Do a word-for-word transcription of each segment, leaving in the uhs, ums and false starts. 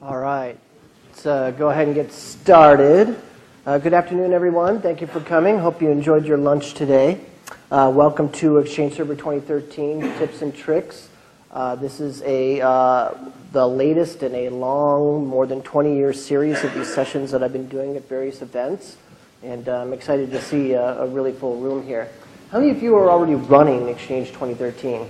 All right, let's uh, go ahead and get started. Uh, good afternoon, everyone. Thank you for coming. Hope you enjoyed your lunch today. Uh, welcome to Exchange Server twenty thirteen Tips and Tricks. Uh, this is a uh, the latest in a long, more than twenty year series of these sessions that I've been doing at various events, and uh, I'm excited to see a, a really full room here. How many of you are already running Exchange twenty thirteen?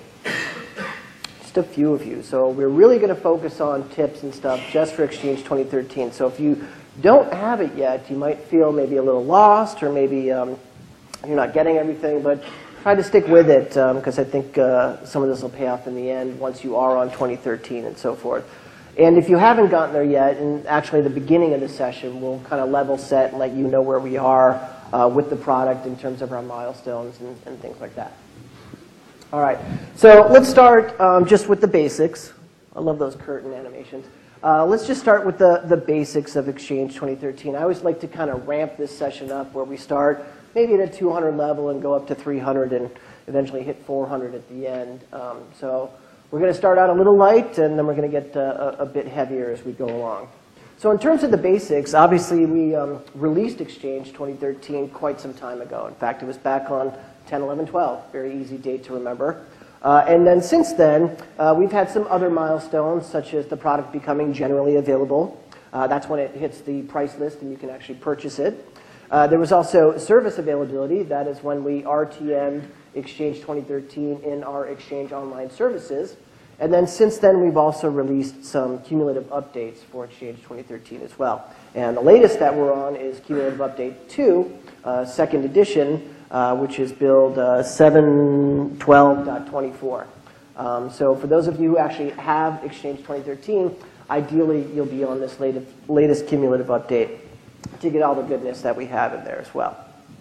Just a few of you. So we're really going to focus on tips and stuff just for Exchange twenty thirteen. So if you don't have it yet, you might feel maybe a little lost, or maybe um, you're not getting everything, but try to stick with it, because um, I think uh, some of this will pay off in the end once you are on twenty thirteen and so forth. And if you haven't gotten there yet, and actually the beginning of the session, we'll kind of level set and let you know where we are uh, with the product in terms of our milestones and, and things like that. All right, so let's start um, just with the basics. I love those curtain animations. Uh, let's just start with the, the basics of Exchange twenty thirteen. I always like to kind of ramp this session up where we start maybe at a two hundred level and go up to three hundred and eventually hit four hundred at the end. Um, so we're going to start out a little light, and then we're going to get uh, a, a bit heavier as we go along. So in terms of the basics, obviously we um, released Exchange twenty thirteen quite some time ago. In fact, it was back on ten eleven twelve, very easy date to remember. Uh, and then since then, uh, we've had some other milestones, such as the product becoming generally available. Uh, that's when it hits the price list and you can actually purchase it. Uh, there was also service availability. That is when we R T M'd Exchange twenty thirteen in our Exchange Online services. And then since then, we've also released some cumulative updates for Exchange twenty thirteen as well. And the latest that we're on is Cumulative Update two, uh, second edition, uh, which is build uh, seven twelve point twenty-four. Um, so for those of you who actually have Exchange twenty thirteen, ideally you'll be on this latest, latest cumulative update to get all the goodness that we have in there as well.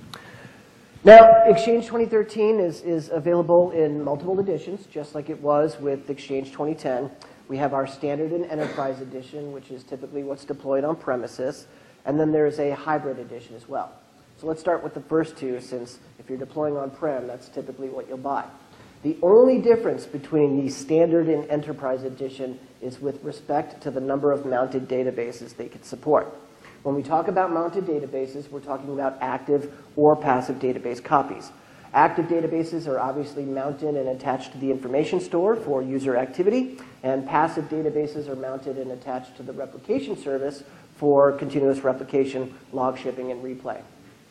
Now, Exchange twenty thirteen is, is available in multiple editions, just like it was with Exchange twenty ten. We have our Standard and Enterprise edition, which is typically what's deployed on premises. And then there's a hybrid edition as well. So let's start with the first two, since if you're deploying on-prem, that's typically what you'll buy. The only difference between the Standard and Enterprise edition is with respect to the number of mounted databases they can support. When we talk about mounted databases, we're talking about active or passive database copies. Active databases are obviously mounted and attached to the information store for user activity, and passive databases are mounted and attached to the replication service for continuous replication, log shipping, and replay.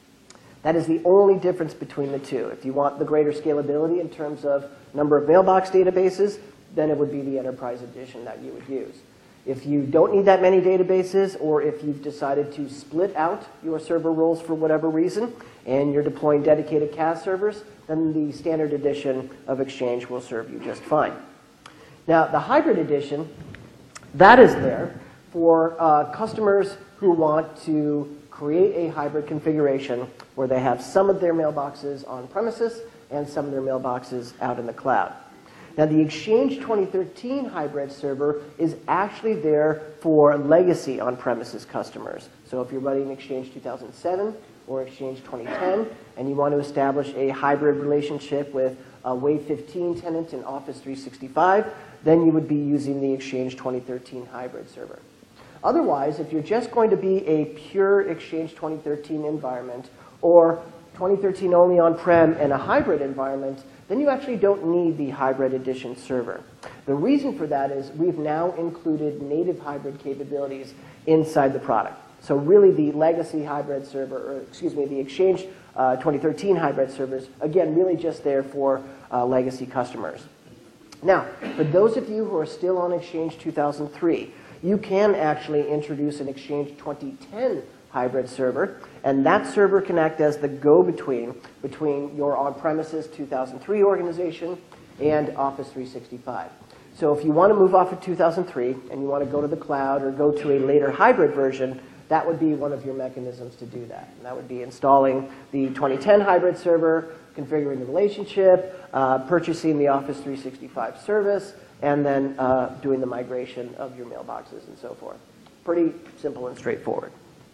That is the only difference between the two. If you want the greater scalability in terms of number of mailbox databases, then it would be the Enterprise edition that you would use. If you don't need that many databases, or if you've decided to split out your server roles for whatever reason, and you're deploying dedicated C A S servers, then the Standard edition of Exchange will serve you just fine. Now, the Hybrid edition, that is there for uh, customers who want to create a hybrid configuration where they have some of their mailboxes on premises and some of their mailboxes out in the cloud. Now, the Exchange twenty thirteen hybrid server is actually there for legacy on-premises customers. So if you're running Exchange two thousand seven or Exchange twenty ten, and you want to establish a hybrid relationship with a Wave fifteen tenant in Office three sixty-five, then you would be using the Exchange twenty thirteen hybrid server. Otherwise, if you're just going to be a pure Exchange twenty thirteen environment, or twenty thirteen only on-prem and a hybrid environment, then you actually don't need the Hybrid Edition server. The reason for that is we've now included native hybrid capabilities inside the product. So really the legacy hybrid server, or excuse me, the Exchange uh, twenty thirteen hybrid servers, again, really just there for uh, legacy customers. Now, for those of you who are still on Exchange two thousand three, you can actually introduce an Exchange twenty ten hybrid server, and that server can act as the go-between between your on-premises two thousand three organization and Office three sixty-five. So if you want to move off of two thousand three and you want to go to the cloud or go to a later hybrid version, that would be one of your mechanisms to do that. And that would be installing the twenty ten hybrid server, configuring the relationship, uh, purchasing the Office three sixty-five service, and then uh, doing the migration of your mailboxes and so forth. Pretty simple and straightforward.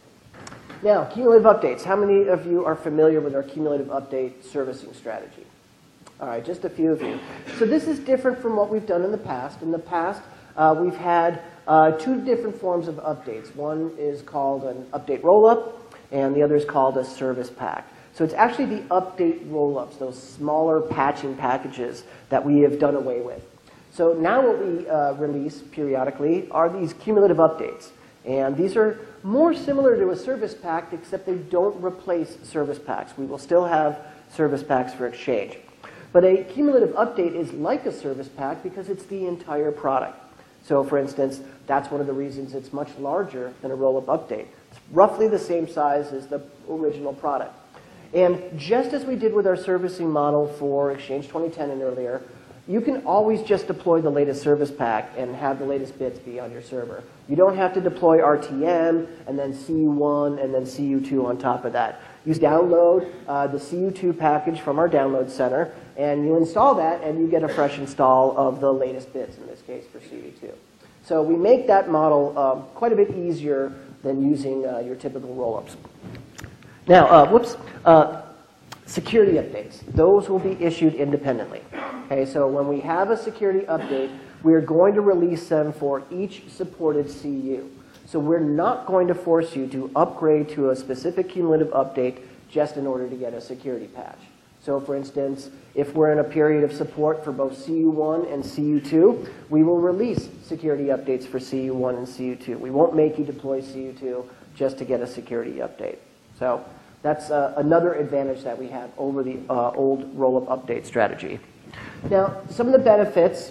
Now, cumulative updates. How many of you are familiar with our cumulative update servicing strategy? All right, just a few of you. So this is different from what we've done in the past. In the past, uh, we've had uh, two different forms of updates. One is called an update rollup, and the other is called a service pack. So it's actually the update rollups, those smaller patching packages that we have done away with. So now what we uh, release periodically are these cumulative updates. And these are more similar to a service pack, except they don't replace service packs. We will still have service packs for Exchange. But a cumulative update is like a service pack because it's the entire product. So for instance, that's one of the reasons it's much larger than a roll-up update. It's roughly the same size as the original product. And just as we did with our servicing model for Exchange twenty ten and earlier, you can always just deploy the latest service pack and have the latest bits be on your server. You don't have to deploy R T M and then C U one and then C U two on top of that. You download uh, the C U two package from our download center, and you install that, and you get a fresh install of the latest bits, in this case for C U two. So we make that model um, quite a bit easier than using uh, your typical rollups. Now, uh, whoops. Uh, Security updates, those will be issued independently. Okay, so when we have a security update, we are going to release them for each supported C U. So we're not going to force you to upgrade to a specific cumulative update just in order to get a security patch. So for instance, if we're in a period of support for both C U one and C U two, we will release security updates for C U one and C U two. We won't make you deploy C U two just to get a security update. So that's uh, another advantage that we have over the uh, old roll-up update strategy. Now, some of the benefits,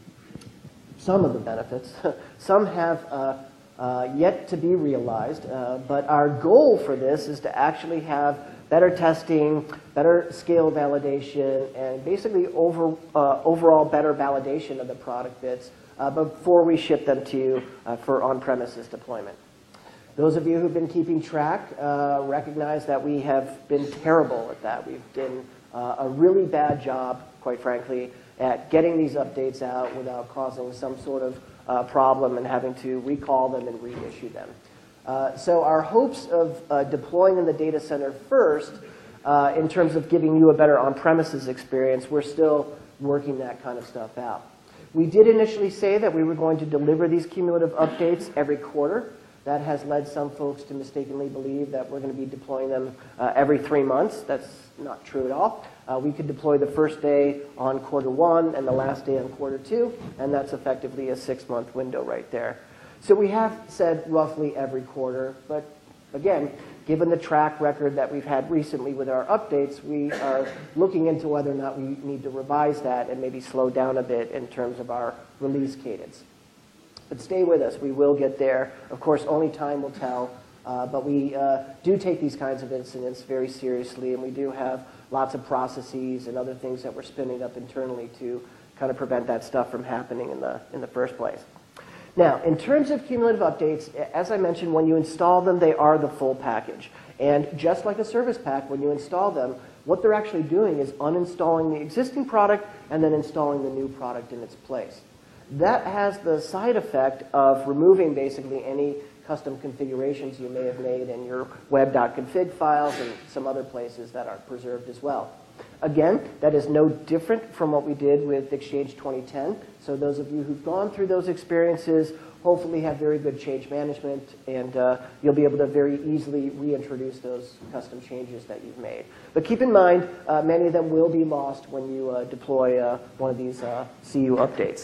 some of the benefits, some have uh, uh, yet to be realized, uh, but our goal for this is to actually have better testing, better scale validation, and basically over, uh, overall better validation of the product bits uh, before we ship them to you uh, for on-premises deployment. Those of you who've been keeping track uh, recognize that we have been terrible at that. We've done uh, a really bad job, quite frankly, at getting these updates out without causing some sort of uh, problem and having to recall them and reissue them. Uh, so our hopes of uh, deploying in the data center first, uh, in terms of giving you a better on-premises experience, we're still working that kind of stuff out. We did initially say that we were going to deliver these cumulative updates every quarter. That has led some folks to mistakenly believe that we're going to be deploying them uh, every three months. That's not true at all. Uh, we could deploy the first day on quarter one and the last day on quarter two, and that's effectively a six-month window right there. So we have said roughly every quarter, but again, given the track record that we've had recently with our updates, we are looking into whether or not we need to revise that and maybe slow down a bit in terms of our release cadence. But stay with us. We will get there. Of course, only time will tell. Uh, but we uh, do take these kinds of incidents very seriously, and we do have lots of processes and other things that we're spinning up internally to kind of prevent that stuff from happening in the, in the first place. Now, in terms of cumulative updates, as I mentioned, when you install them, they are the full package. And just like a service pack, when you install them, what they're actually doing is uninstalling the existing product and then installing the new product in its place. That has the side effect of removing basically any custom configurations you may have made in your web.config files and some other places that are preserved as well. Again, that is no different from what we did with Exchange twenty ten. So those of you who've gone through those experiences hopefully have very good change management, and uh, you'll be able to very easily reintroduce those custom changes that you've made. But keep in mind, uh, many of them will be lost when you uh, deploy uh, one of these uh, C U updates.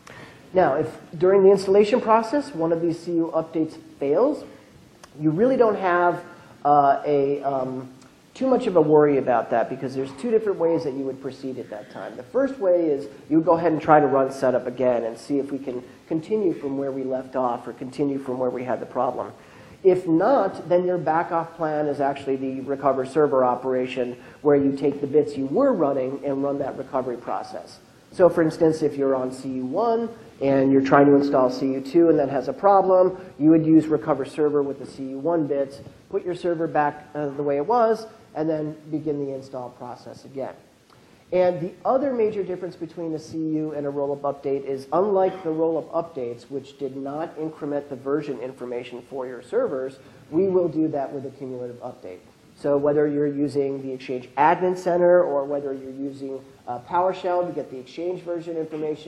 Now, if during the installation process one of these C U updates fails, you really don't have uh, a, um, too much of a worry about that, because there's two different ways that you would proceed at that time. The first way is you would go ahead and try to run setup again and see if we can continue from where we left off or continue from where we had the problem. If not, then your back-off plan is actually the recover server operation, where you take the bits you were running and run that recovery process. So for instance, if you're on C U one and you're trying to install C U two and that has a problem, you would use recover server with the C U one bits, put your server back uh, the way it was, and then begin the install process again. And the other major difference between a C U and a roll-up update is, unlike the roll-up updates, which did not increment the version information for your servers, we will do that with a cumulative update. So whether you're using the Exchange Admin Center or whether you're using uh, PowerShell to get the Exchange version information,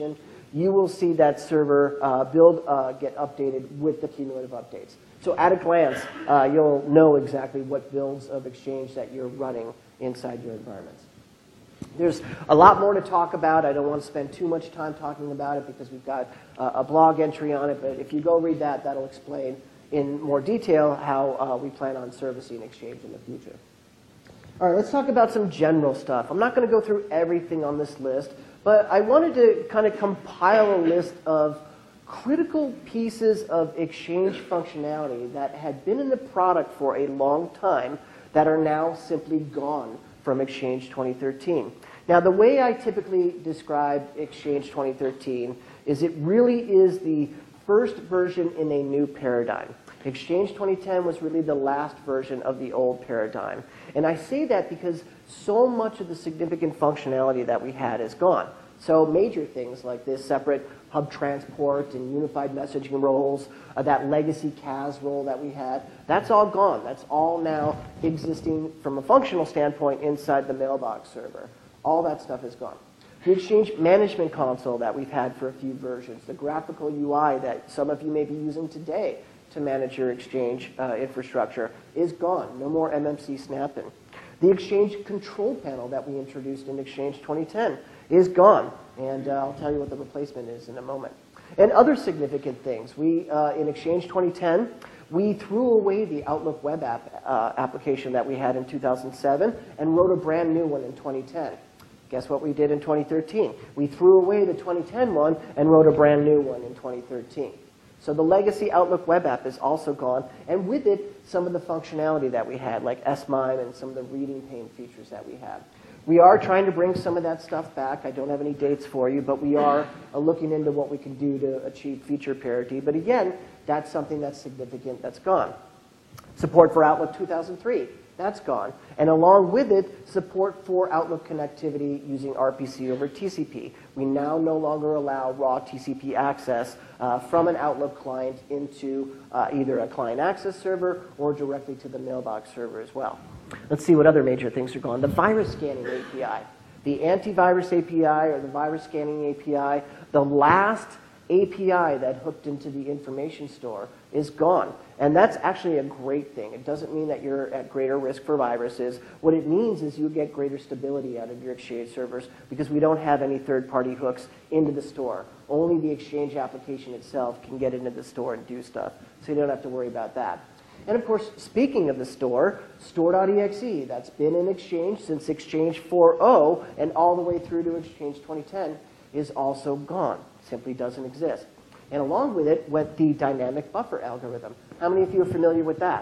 you will see that server uh, build uh, get updated with the cumulative updates. So at a glance, uh, you'll know exactly what builds of Exchange that you're running inside your environments. There's a lot more to talk about. I don't want to spend too much time talking about it because we've got uh, a blog entry on it, but if you go read that, that'll explain in more detail how uh, we plan on servicing Exchange in the future. All right, let's talk about some general stuff. I'm not going to go through everything on this list, but I wanted to kind of compile a list of critical pieces of Exchange functionality that had been in the product for a long time that are now simply gone from Exchange twenty thirteen. Now, the way I typically describe Exchange twenty thirteen is it really is the first version in a new paradigm. Exchange twenty ten was really the last version of the old paradigm. And I say that because so much of the significant functionality that we had is gone. So major things like this separate hub transport and unified messaging roles, uh, that legacy C A S role that we had, that's all gone. That's all now existing from a functional standpoint inside the mailbox server. All that stuff is gone. The Exchange Management Console that we've had for a few versions, the graphical U I that some of you may be using today to manage your Exchange uh, infrastructure is gone. No more M M C snapping. The Exchange Control Panel that we introduced in Exchange twenty ten is gone, and uh, I'll tell you what the replacement is in a moment. And other significant things. We, uh, in Exchange twenty ten, we threw away the Outlook web app uh, application that we had in two thousand seven and wrote a brand new one in twenty ten. Guess what we did in twenty thirteen? We threw away the twenty ten one and wrote a brand new one in twenty thirteen. So the legacy Outlook web app is also gone, and with it, some of the functionality that we had, like S MIME and some of the reading pane features that we had. We are trying to bring some of that stuff back. I don't have any dates for you, but we are uh, looking into what we can do to achieve feature parity. But again, that's something that's significant that's gone. Support for Outlook two thousand three, that's gone. And along with it, support for Outlook connectivity using R P C over T C P. We now no longer allow raw T C P access uh, from an Outlook client into uh, either a client access server or directly to the mailbox server as well. Let's see what other major things are gone. The virus scanning A P I. The antivirus A P I or the virus scanning A P I, the last A P I that hooked into the information store is gone. And that's actually a great thing. It doesn't mean that you're at greater risk for viruses. What it means is you get greater stability out of your Exchange servers because we don't have any third-party hooks into the store. Only the Exchange application itself can get into the store and do stuff. So you don't have to worry about that. And of course, speaking of the store, store dot E X E, that's been in Exchange since Exchange four point oh and all the way through to Exchange twenty ten, is also gone. Simply doesn't exist. And along with it went the dynamic buffer algorithm. How many of you are familiar with that?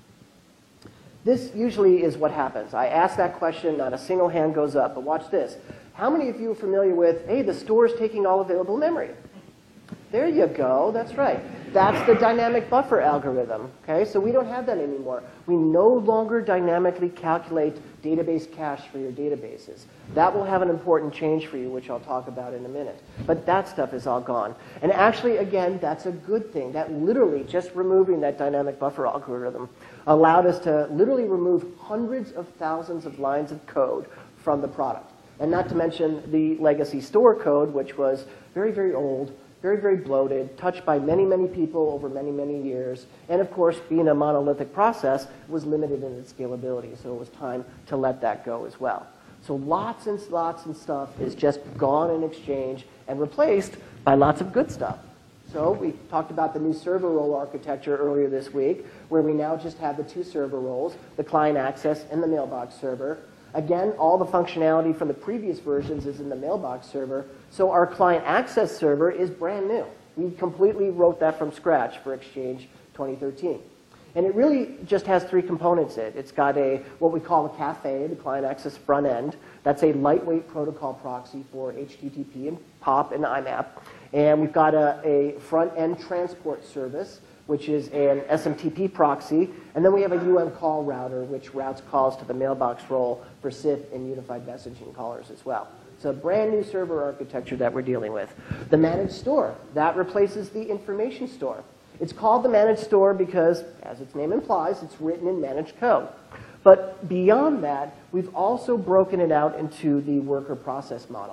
This usually is what happens. I ask that question, not a single hand goes up, but watch this. How many of you are familiar with, hey, the store is taking all available memory? There you go, that's right. That's the dynamic buffer algorithm, okay? So we don't have that anymore. We no longer dynamically calculate database cache for your databases. That will have an important change for you, which I'll talk about in a minute. But that stuff is all gone. And actually, again, that's a good thing. That literally, just removing that dynamic buffer algorithm allowed us to literally remove hundreds of thousands of lines of code from the product. And not to mention the legacy store code, which was very, very old, very, very bloated, touched by many, many people over many, many years. And of course, being a monolithic process, was limited in its scalability. So it was time to let that go as well. So lots and lots and stuff is just gone in Exchange and replaced by lots of good stuff. So we talked about the new server role architecture earlier this week, where we now just have the two server roles, the client access and the mailbox server. Again, all the functionality from the previous versions is in the mailbox server, so our client access server is brand new. We completely wrote that from scratch for Exchange twenty thirteen. And it really just has three components in it. It's got a, what we call a cafe, the client access front end. That's a lightweight protocol proxy for H T T P and P O P and I MAP. And we've got a, a front end transport service, which is an S M T P proxy. And then we have a U M call router, which routes calls to the mailbox role for S I F and unified messaging callers as well. So a brand new server architecture that we're dealing with. The managed store, that replaces the information store. It's called the managed store because, as its name implies, it's written in managed code. But beyond that, we've also broken it out into the worker process model.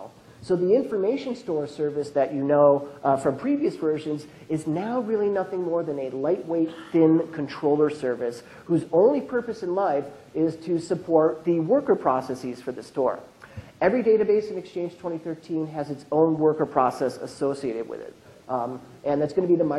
So the information store service that you know uh, from previous versions is now really nothing more than a lightweight, thin controller service whose only purpose in life is to support the worker processes for the store. Every database in Exchange twenty thirteen has its own worker process associated with it. Um, and that's going to be the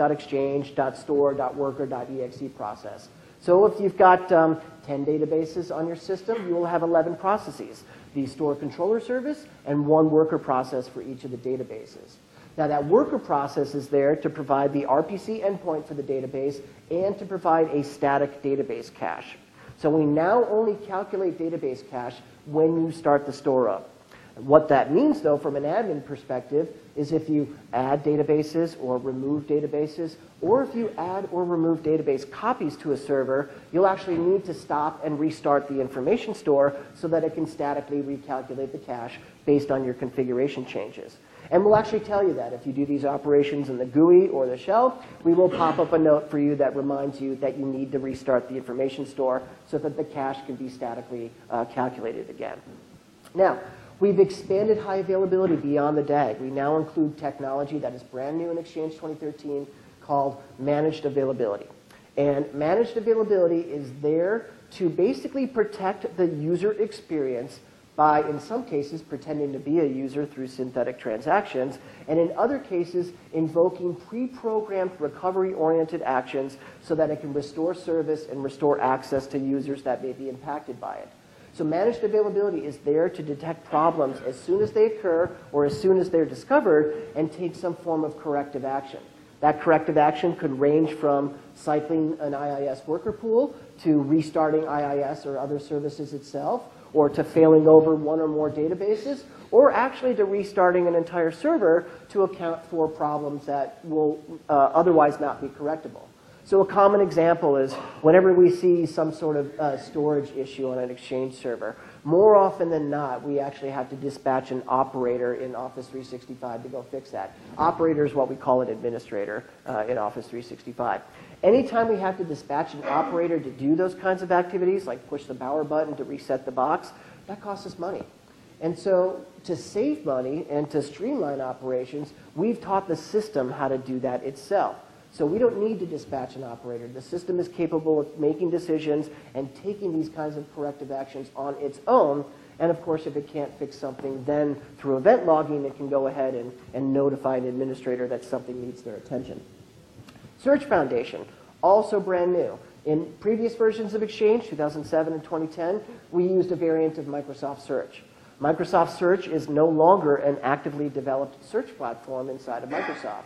Microsoft.exchange.store.worker.exe process. So if you've got um, ten databases on your system, you will have eleven processes, the store controller service and one worker process for each of the databases. Now that worker process is there to provide the R P C endpoint for the database and to provide a static database cache. So we now only calculate database cache when you start the store up. What that means, though, from an admin perspective, is if you add databases or remove databases, or if you add or remove database copies to a server, you'll actually need to stop and restart the information store so that it can statically recalculate the cache based on your configuration changes. And we'll actually tell you that if you do these operations in the G U I or the shell, we will pop up a note for you that reminds you that you need to restart the information store so that the cache can be statically uh, calculated again. Now, we've expanded high availability beyond the D A G. We now include technology that is brand new in Exchange twenty thirteen called managed availability. And managed availability is there to basically protect the user experience by, in some cases, pretending to be a user through synthetic transactions, and in other cases, invoking pre-programmed recovery-oriented actions so that it can restore service and restore access to users that may be impacted by it. So managed availability is there to detect problems as soon as they occur or as soon as they're discovered and take some form of corrective action. That corrective action could range from cycling an I I S worker pool to restarting I I S or other services itself, or to failing over one or more databases, or actually to restarting an entire server to account for problems that will uh, otherwise not be correctable. So a common example is whenever we see some sort of uh, storage issue on an Exchange server, more often than not, we actually have to dispatch an operator in Office three sixty-five to go fix that. Operator is what we call an administrator uh, in Office three sixty-five. Anytime we have to dispatch an operator to do those kinds of activities, like push the power button to reset the box, that costs us money. And so to save money and to streamline operations, we've taught the system how to do that itself. So we don't need to dispatch an operator. The system is capable of making decisions and taking these kinds of corrective actions on its own. And of course, if it can't fix something, then through event logging, it can go ahead and, and notify an administrator that something needs their attention. Search Foundation, also brand new. In previous versions of Exchange, two thousand seven and twenty ten, we used a variant of Microsoft Search. Microsoft Search is no longer an actively developed search platform inside of Microsoft.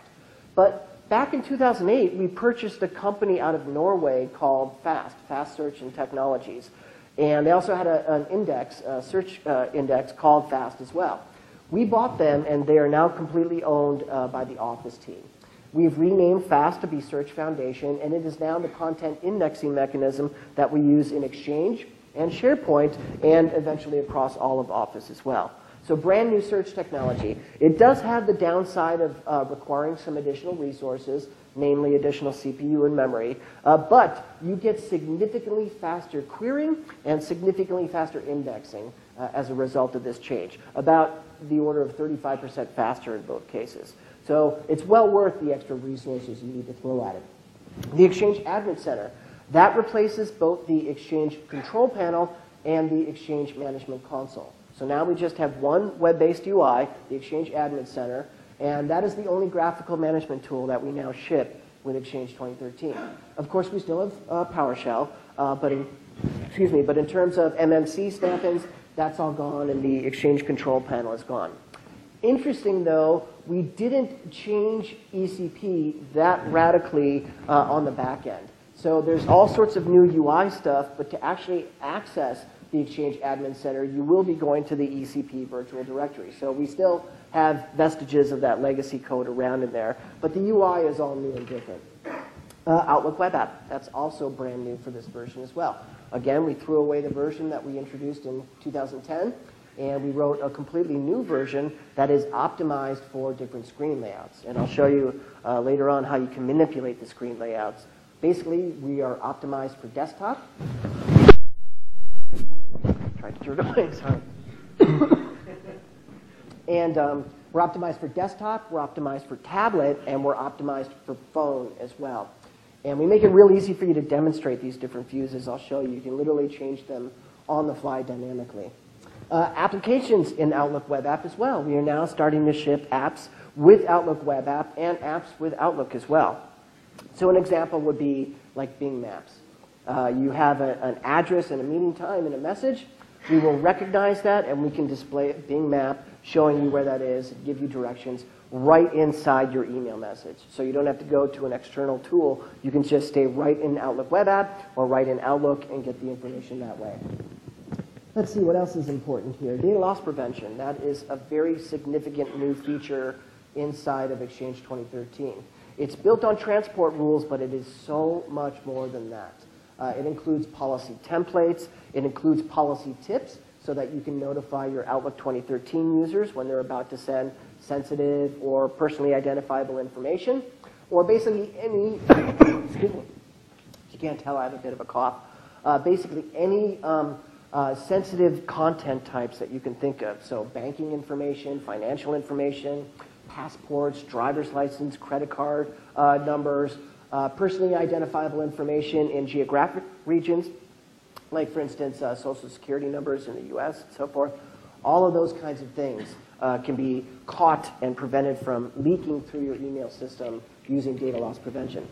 But back in two thousand eight, we purchased a company out of Norway called FAST, Fast Search and Technologies. And they also had a, an index, a search uh, index called FAST as well. We bought them, and they are now completely owned uh, by the Office team. We've renamed FAST to be Search Foundation, and it is now the content indexing mechanism that we use in Exchange and SharePoint, and eventually across all of Office as well. So brand new search technology. It does have the downside of uh, requiring some additional resources, namely additional C P U and memory, uh, but you get significantly faster querying and significantly faster indexing uh, as a result of this change, about the order of thirty-five percent faster in both cases. So it's well worth the extra resources you need to throw at it. The Exchange Admin Center, that replaces both the Exchange Control Panel and the Exchange Management Console. So now we just have one web-based U I, the Exchange Admin Center, and that is the only graphical management tool that we now ship with Exchange twenty thirteen. Of course, we still have uh, PowerShell, uh, but in, excuse me, but in terms of M M C stamp-ins, that's all gone, and the Exchange Control Panel is gone. Interesting, though, we didn't change E C P that radically uh, on the back end. So there's all sorts of new U I stuff, but to actually access the Exchange Admin Center, you will be going to the E C P virtual directory. So we still have vestiges of that legacy code around in there, but the U I is all new and different. Uh, Outlook Web App, that's also brand new for this version as well. Again, we threw away the version that we introduced in two thousand ten, and we wrote a completely new version that is optimized for different screen layouts. And I'll show you uh, later on how you can manipulate the screen layouts. Basically, we are optimized for desktop. Tried to turn it away, sorry. And um, we're optimized for desktop, we're optimized for tablet, and we're optimized for phone as well. And we make it real easy for you to demonstrate these different views, as I'll show you. You can literally change them on the fly dynamically. Uh, applications in Outlook Web App as well. We are now starting to ship apps with Outlook Web App and apps with Outlook as well. So an example would be like Bing Maps. Uh, you have a, an address and a meeting time and a message. We will recognize that, and we can display a Bing Map showing you where that is, give you directions right inside your email message. So you don't have to go to an external tool. You can just stay right in Outlook Web App or right in Outlook and get the information that way. Let's see what else is important here. Data loss prevention. That is a very significant new feature inside of Exchange twenty thirteen. It's built on transport rules, but it is so much more than that. Uh, it includes policy templates. It includes policy tips so that you can notify your Outlook twenty thirteen users when they're about to send sensitive or personally identifiable information, or basically any, excuse me, if you can't tell, I have a bit of a cough, uh, basically any um, uh, sensitive content types that you can think of. So banking information, financial information, passports, driver's license, credit card uh, numbers, uh, personally identifiable information in geographic regions, like for instance, uh, social security numbers in the U S and so forth. All of those kinds of things uh, can be caught and prevented from leaking through your email system using data loss prevention.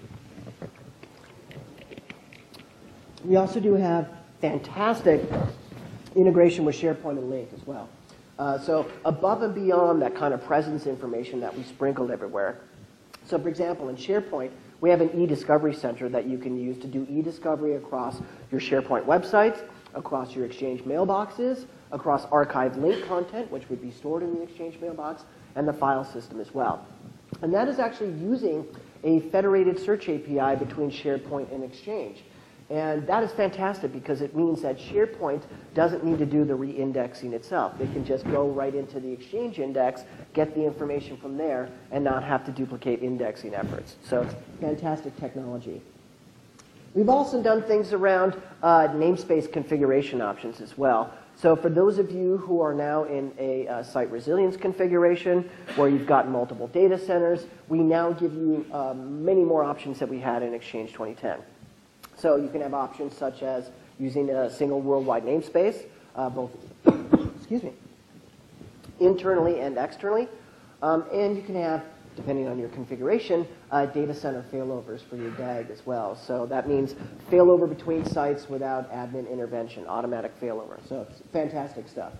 We also do have fantastic integration with SharePoint and Lync as well. Uh, so above and beyond that kind of presence information that we sprinkled everywhere. So for example, in SharePoint, we have an e-discovery center that you can use to do e-discovery across your SharePoint websites, across your Exchange mailboxes, across archived link content, which would be stored in the Exchange mailbox, and the file system as well. And that is actually using a federated search A P I between SharePoint and Exchange. And that is fantastic because it means that SharePoint doesn't need to do the re-indexing itself. They can just go right into the Exchange index, get the information from there, and not have to duplicate indexing efforts. So it's fantastic technology. We've also done things around uh, namespace configuration options as well. So for those of you who are now in a uh, site resilience configuration where you've got multiple data centers, we now give you uh, many more options that we had in Exchange twenty ten. So you can have options such as using a single worldwide namespace, uh, both excuse me, internally and externally. Um, and you can have, depending on your configuration, uh, data center failovers for your D A G as well. So that means failover between sites without admin intervention, automatic failover. So it's fantastic stuff.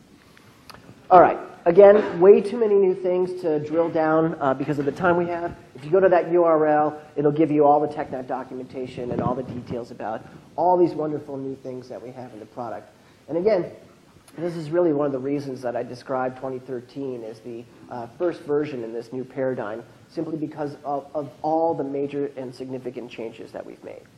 All right. Again, way too many new things to drill down uh, because of the time we have. If you go to that U R L, it'll give you all the TechNet documentation and all the details about all these wonderful new things that we have in the product. And again, this is really one of the reasons that I described twenty thirteen as the uh, first version in this new paradigm, simply because of, of all the major and significant changes that we've made.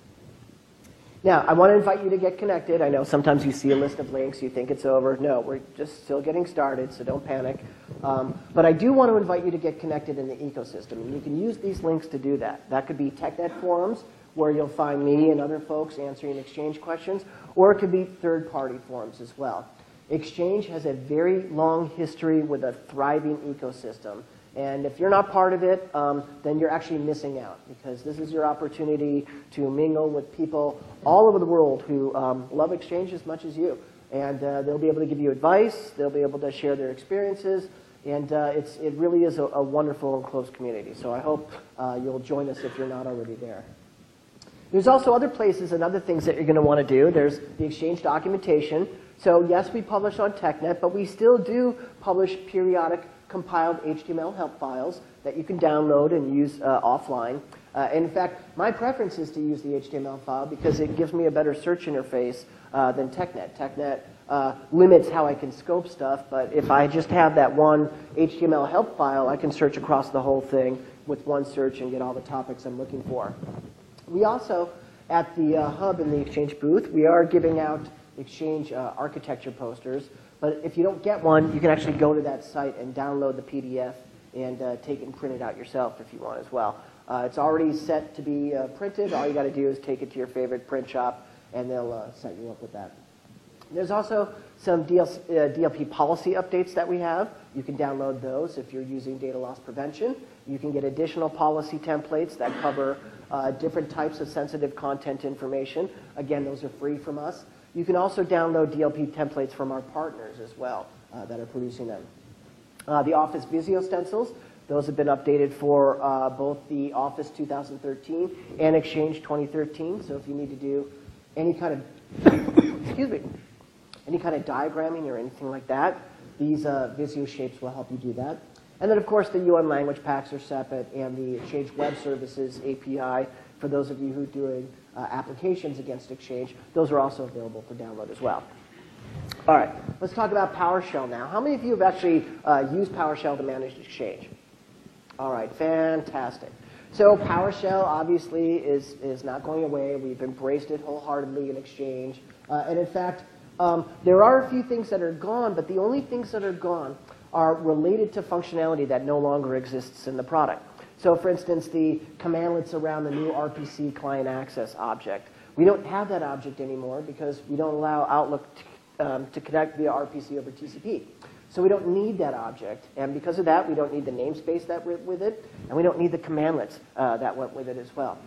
Now, I want to invite you to get connected. I know sometimes you see a list of links, you think it's over. No, we're just still getting started, so don't panic. Um, but I do want to invite you to get connected in the ecosystem, and you can use these links to do that. That could be TechNet forums, where you'll find me and other folks answering Exchange questions, or it could be third-party forums as well. Exchange has a very long history with a thriving ecosystem. And if you're not part of it, um, then you're actually missing out, because this is your opportunity to mingle with people all over the world who um, love Exchange as much as you. And uh, they'll be able to give you advice, they'll be able to share their experiences, and uh, it's, it really is a, a wonderful and close community. So I hope uh, you'll join us if you're not already there. There's also other places and other things that you're going to want to do. There's the Exchange documentation. So yes, we publish on TechNet, but we still do publish periodic compiled H T M L help files that you can download and use uh, offline. Uh, and in fact, my preference is to use the H T M L file because it gives me a better search interface uh, than TechNet. TechNet uh, limits how I can scope stuff, but if I just have that one H T M L help file, I can search across the whole thing with one search and get all the topics I'm looking for. We also, at the uh, hub in the Exchange booth, we are giving out Exchange uh, architecture posters. But if you don't get one, you can actually go to that site and download the P D F and uh, take it and print it out yourself if you want as well. Uh, it's already set to be uh, printed. All you got to do is take it to your favorite print shop, and they'll uh, set you up with that. There's also some D L C, uh, D L P policy updates that we have. You can download those if you're using data loss prevention. You can get additional policy templates that cover uh, different types of sensitive content information. Again, those are free from us. You can also download D L P templates from our partners as well uh, that are producing them. Uh, the Office Visio stencils, those have been updated for uh, both the Office two thousand thirteen and Exchange twenty thirteen. So if you need to do any kind of, excuse me, any kind of diagramming or anything like that, these uh, Visio shapes will help you do that. And then, of course, the U N language packs are separate, and the Exchange Web Services A P I, for those of you who are doing uh, applications against Exchange, those are also available for download as well. All right, let's talk about PowerShell now. How many of you have actually uh, used PowerShell to manage Exchange? All right, fantastic. So PowerShell obviously is, is not going away. We've embraced it wholeheartedly in Exchange. Uh, and in fact, um, there are a few things that are gone, but the only things that are gone are related to functionality that no longer exists in the product. So for instance, the commandlets around the new R P C client access object. We don't have that object anymore because we don't allow Outlook to, um, to connect via R P C over T C P. So we don't need that object, and because of that, we don't need the namespace that went with it, and we don't need the commandlets uh, that went with it as well.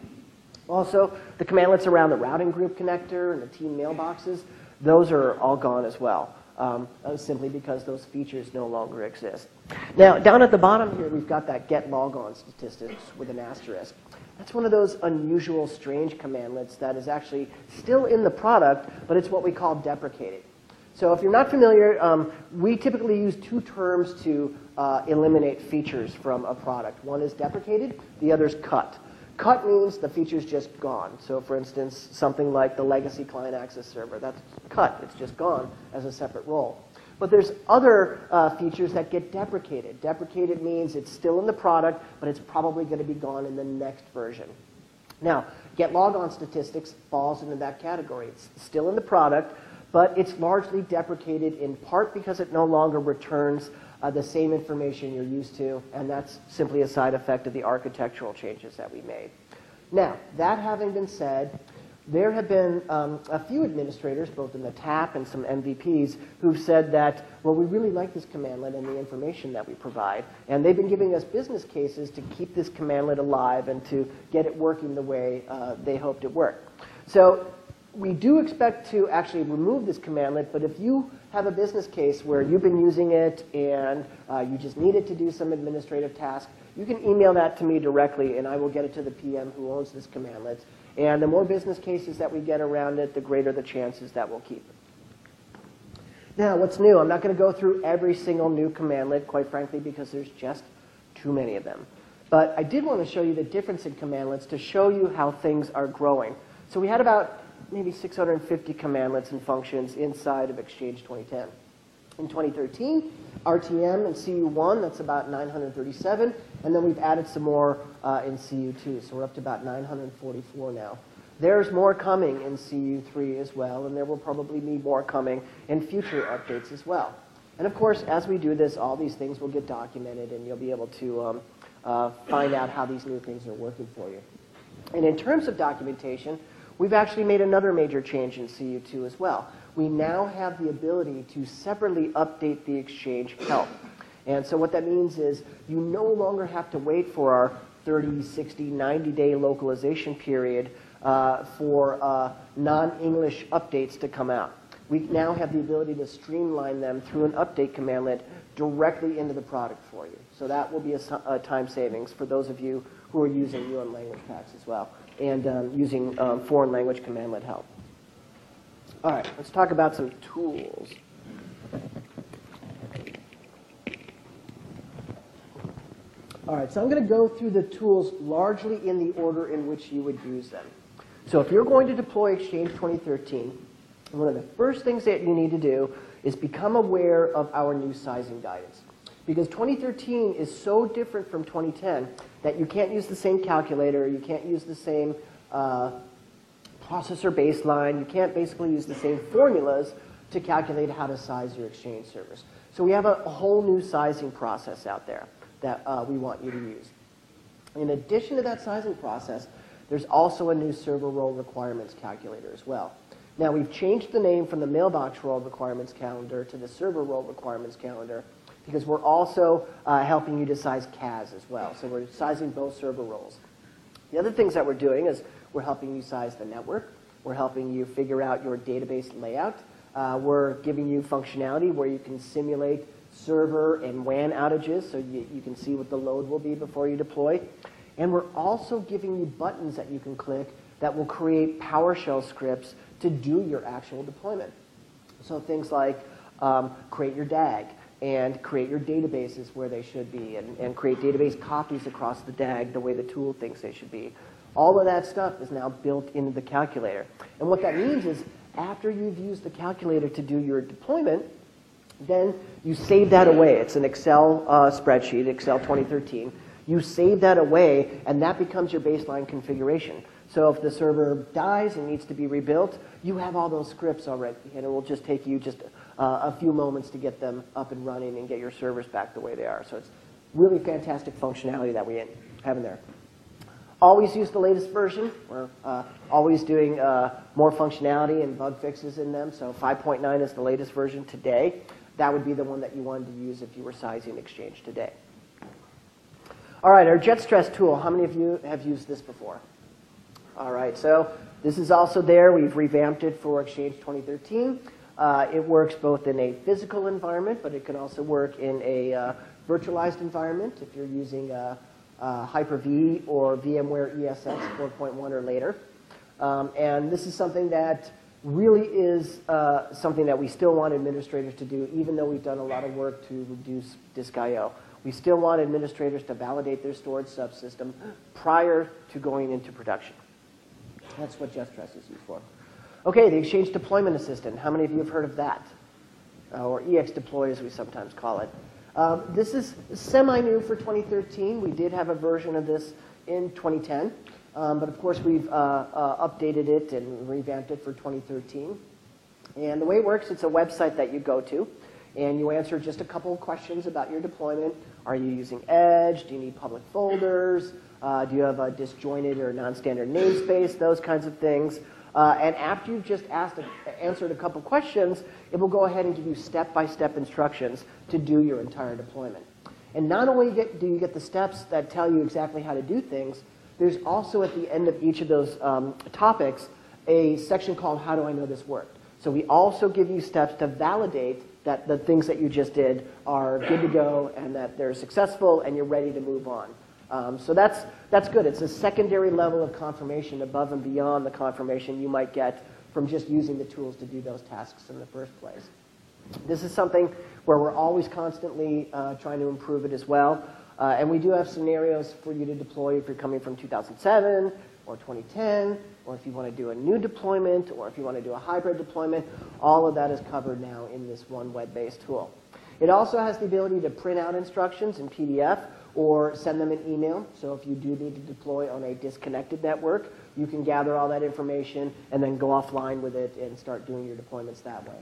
Also, the commandlets around the routing group connector and the team mailboxes, those are all gone as well, um, simply because those features no longer exist. Now, down at the bottom here, we've got that get logon statistics with an asterisk. That's one of those unusual, strange commandlets that is actually still in the product, but it's what we call deprecated. So if you're not familiar, um, we typically use two terms to uh, eliminate features from a product. One is deprecated, the other is cut. Cut means the feature's just gone. So for instance, something like the legacy client access server, that's cut. It's just gone as a separate role. But there's other uh, features that get deprecated. Deprecated means it's still in the product, but it's probably going to be gone in the next version. Now, get logon statistics falls into that category. It's still in the product, but it's largely deprecated in part because it no longer returns uh, the same information you're used to, and that's simply a side effect of the architectural changes that we made. Now, that having been said, there have been um, a few administrators, both in the T A P and some M V Ps, who've said that, well, we really like this commandlet and the information that we provide, and they've been giving us business cases to keep this commandlet alive and to get it working the way uh, they hoped it worked. So we do expect to actually remove this commandlet, but if you have a business case where you've been using it and uh, you just need it to do some administrative task, you can email that to me directly, and I will get it to the P M who owns this commandlet. And the more business cases that we get around it, the greater the chances that we'll keep it. Now, what's new? I'm not going to go through every single new commandlet, quite frankly, because there's just too many of them. But I did want to show you the difference in commandlets to show you how things are growing. So we had about maybe six hundred fifty commandlets and functions inside of Exchange twenty ten. In twenty thirteen, R T M and C U one, that's about nine hundred thirty-seven, and then we've added some more uh, in C U two, so we're up to about nine hundred forty-four now. There's more coming in C U three as well, and there will probably be more coming in future updates as well. And of course, as we do this, all these things will get documented, and you'll be able to um, uh, find out how these new things are working for you. And in terms of documentation, we've actually made another major change in C U two as well. We now have the ability to separately update the Exchange help. And so what that means is you no longer have to wait for our thirty, sixty, ninety day localization period uh, for uh, non-English updates to come out. We now have the ability to streamline them through an update commandlet directly into the product for you. So that will be a, a time savings for those of you who are using U N language packs as well, and um, using um, foreign language commandlet help. All right, let's talk about some tools. All right, so I'm going to go through the tools largely in the order in which you would use them. So if you're going to deploy Exchange twenty thirteen, one of the first things that you need to do is become aware of our new sizing guidance. Because twenty thirteen is so different from twenty ten that you can't use the same calculator, you can't use the same uh, processor baseline, you can't basically use the same formulas to calculate how to size your Exchange servers. So we have a, a whole new sizing process out there that uh, we want you to use. In addition to that sizing process, there's also a new server role requirements calculator as well. Now, we've changed the name from the mailbox role requirements calendar to the server role requirements calendar because we're also uh, helping you to size C A S as well. So we're sizing both server roles. The other things that we're doing is we're helping you size the network. We're helping you figure out your database layout. Uh, we're giving you functionality where you can simulate server and W A N outages so you, you can see what the load will be before you deploy. And we're also giving you buttons that you can click that will create PowerShell scripts to do your actual deployment. So things like um, create your D A G and create your databases where they should be and, and create database copies across the D A G the way the tool thinks they should be. All of that stuff is now built into the calculator. And what that means is after you've used the calculator to do your deployment, then you save that away. It's an Excel uh, spreadsheet, Excel twenty thirteen. You save that away, and that becomes your baseline configuration. So if the server dies and needs to be rebuilt, you have all those scripts already, and it will just take you just uh, a few moments to get them up and running and get your servers back the way they are. So it's really fantastic functionality that we have in there. Always use the latest version. We're uh, always doing uh, more functionality and bug fixes in them. So five point nine is the latest version today. That would be the one that you wanted to use if you were sizing Exchange today. All right, our JetStress tool. How many of you have used this before? All right, so this is also there. We've revamped it for Exchange twenty thirteen. Uh, it works both in a physical environment, but it can also work in a uh, virtualized environment if you're using uh, uh, Hyper-V or VMware E S X four point one or later. Um, and this is something that really is uh, something that we still want administrators to do, even though we've done a lot of work to reduce disk I O. We still want administrators to validate their storage subsystem prior to going into production. That's what JetStress is used for. Okay, the Exchange Deployment Assistant. How many of you have heard of that? Uh, or E X Deploy, as we sometimes call it. Um, this is semi-new for twenty thirteen. We did have a version of this in twenty ten. Um, but of course, we've uh, uh, updated it and revamped it for twenty thirteen. And the way it works, it's a website that you go to. And you answer just a couple of questions about your deployment. Are you using Edge? Do you need public folders? Uh, do you have a disjointed or non-standard namespace? Those kinds of things. Uh, and after you've just asked a, answered a couple questions, it will go ahead and give you step-by-step instructions to do your entire deployment. And not only get, do you get the steps that tell you exactly how to do things, there's also at the end of each of those um, topics a section called How Do I Know This Worked? So we also give you steps to validate that the things that you just did are good to go and that they're successful and you're ready to move on. Um, so that's, that's good. It's a secondary level of confirmation above and beyond the confirmation you might get from just using the tools to do those tasks in the first place. This is something where we're always constantly uh, trying to improve it as well. Uh, and we do have scenarios for you to deploy if you're coming from two thousand seven or twenty ten, or if you want to do a new deployment, or if you want to do a hybrid deployment. All of that is covered now in this one web-based tool. It also has the ability to print out instructions in P D F or send them in email. So if you do need to deploy on a disconnected network, you can gather all that information and then go offline with it and start doing your deployments that way.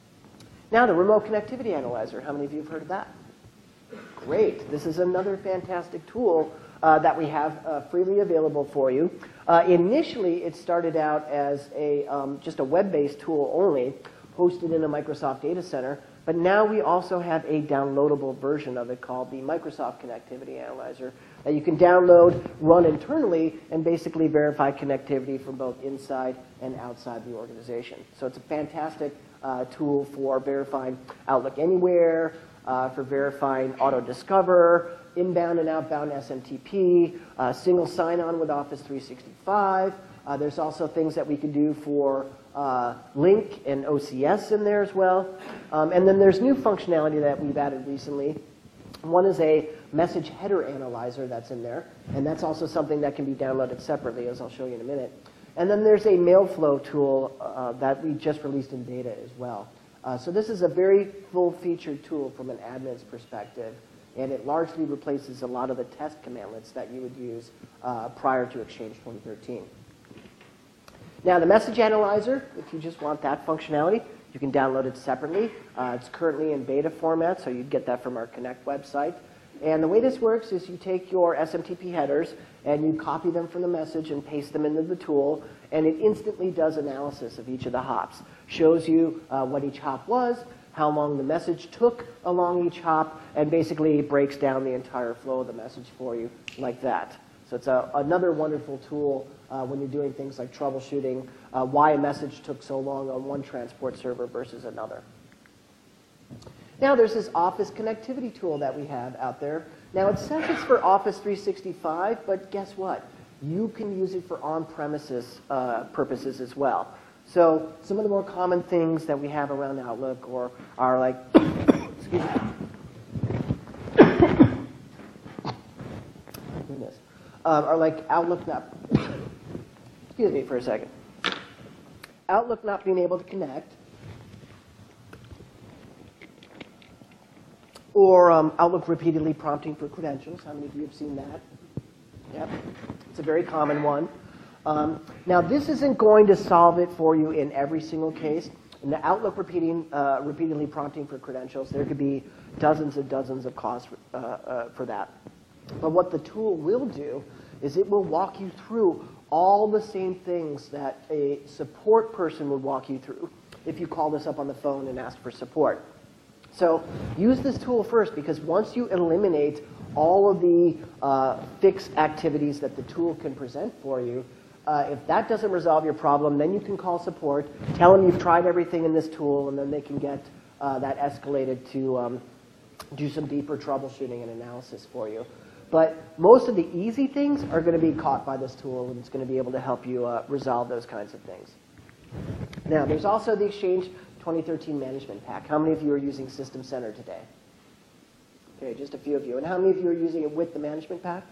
Now, the Remote Connectivity Analyzer. How many of you have heard of that? Great. This is another fantastic tool uh, that we have uh, freely available for you. Uh, initially, it started out as a, um, just a web-based tool only, hosted in a Microsoft data center. But now we also have a downloadable version of it called the Microsoft Connectivity Analyzer that you can download, run internally, and basically verify connectivity from both inside and outside the organization. So it's a fantastic uh, tool for verifying Outlook Anywhere, uh, for verifying Auto-Discover, inbound and outbound S M T P, uh, single sign-on with Office three sixty-five. Uh, there's also things that we can do for uh, Link and O C S in there as well. Um, and then there's new functionality that we've added recently. One is a message header analyzer that's in there, and that's also something that can be downloaded separately, as I'll show you in a minute. And then there's a Mailflow tool uh, that we just released in beta as well. Uh, so this is a very full-featured tool from an admin's perspective, and it largely replaces a lot of the test commandlets that you would use uh, prior to Exchange twenty thirteen. Now, the message analyzer, if you just want that functionality, you can download it separately. Uh, it's currently in beta format, so you'd get that from our Connect website. And the way this works is you take your S M T P headers and you copy them from the message and paste them into the tool, and it instantly does analysis of each of the hops. Shows you uh, what each hop was, how long the message took along each hop, and basically breaks down the entire flow of the message for you like that. So it's a, another wonderful tool uh, when you're doing things like troubleshooting uh, why a message took so long on one transport server versus another. Now there's this Office connectivity tool that we have out there. Now it says it's for Office three sixty-five, but guess what? You can use it for on-premises uh, purposes as well. So some of the more common things that we have around Outlook or are like, excuse me. Goodness. Um, are like Outlook not, excuse me for a second. Outlook not being able to connect, or um, Outlook repeatedly prompting for credentials. How many of you have seen that? Yep, it's a very common one. Um, now, this isn't going to solve it for you in every single case. In the Outlook repeating, uh, repeatedly prompting for credentials, there could be dozens and dozens of cause uh, uh, for that. But what the tool will do is it will walk you through all the same things that a support person would walk you through if you call this up on the phone and ask for support. So use this tool first, because once you eliminate all of the uh, fixed activities that the tool can present for you, uh, if that doesn't resolve your problem, then you can call support, tell them you've tried everything in this tool, and then they can get uh, that escalated to um, do some deeper troubleshooting and analysis for you. But most of the easy things are going to be caught by this tool, and it's going to be able to help you uh, resolve those kinds of things. Now, there's also the Exchange twenty thirteen Management Pack. How many of you are using System Center today? Okay, just a few of you. And how many of you are using it with the Management Pack?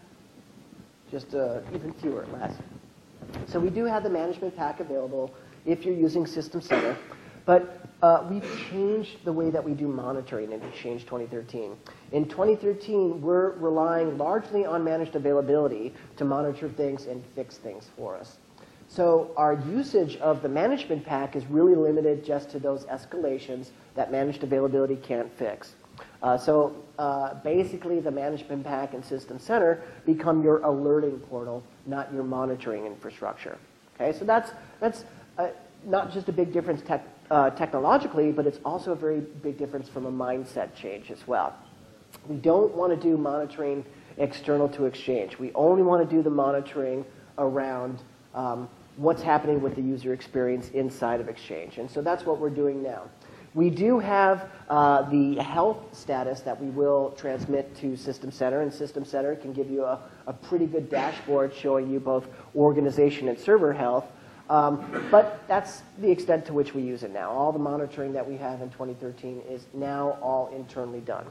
Just uh, even fewer, less. So we do have the Management Pack available if you're using System Center. But uh, we've changed the way that we do monitoring in Exchange twenty thirteen. In twenty thirteen, we're relying largely on managed availability to monitor things and fix things for us. So our usage of the Management Pack is really limited just to those escalations that managed availability can't fix. Uh, so uh, basically, the Management Pack and System Center become your alerting portal, not your monitoring infrastructure. Okay, so that's that's uh, not just a big difference tech, uh, technologically, but it's also a very big difference from a mindset change as well. We don't want to do monitoring external to Exchange. We only want to do the monitoring around um, what's happening with the user experience inside of Exchange. And so that's what we're doing now. We do have uh, the health status that we will transmit to System Center, and System Center can give you a, a pretty good dashboard showing you both organization and server health. Um, but that's the extent to which we use it now. All the monitoring that we have in twenty thirteen is now all internally done.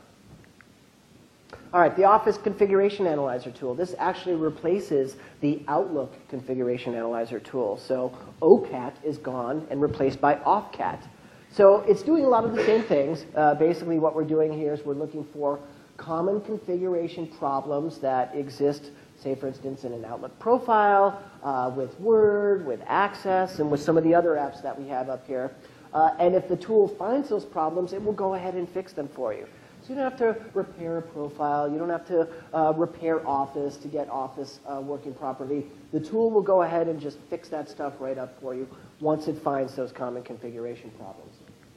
All right, the Office Configuration Analyzer tool. This actually replaces the Outlook Configuration Analyzer tool. So O CAT is gone and replaced by Off CAT. So it's doing a lot of the same things. Uh, basically what we're doing here is we're looking for common configuration problems that exist, say for instance in an Outlook profile, uh, with Word, with Access, and with some of the other apps that we have up here. Uh, and if the tool finds those problems, it will go ahead and fix them for you. So you don't have to repair a profile. You don't have to uh, repair Office to get Office uh, working properly. The tool will go ahead and just fix that stuff right up for you once it finds those common configuration problems.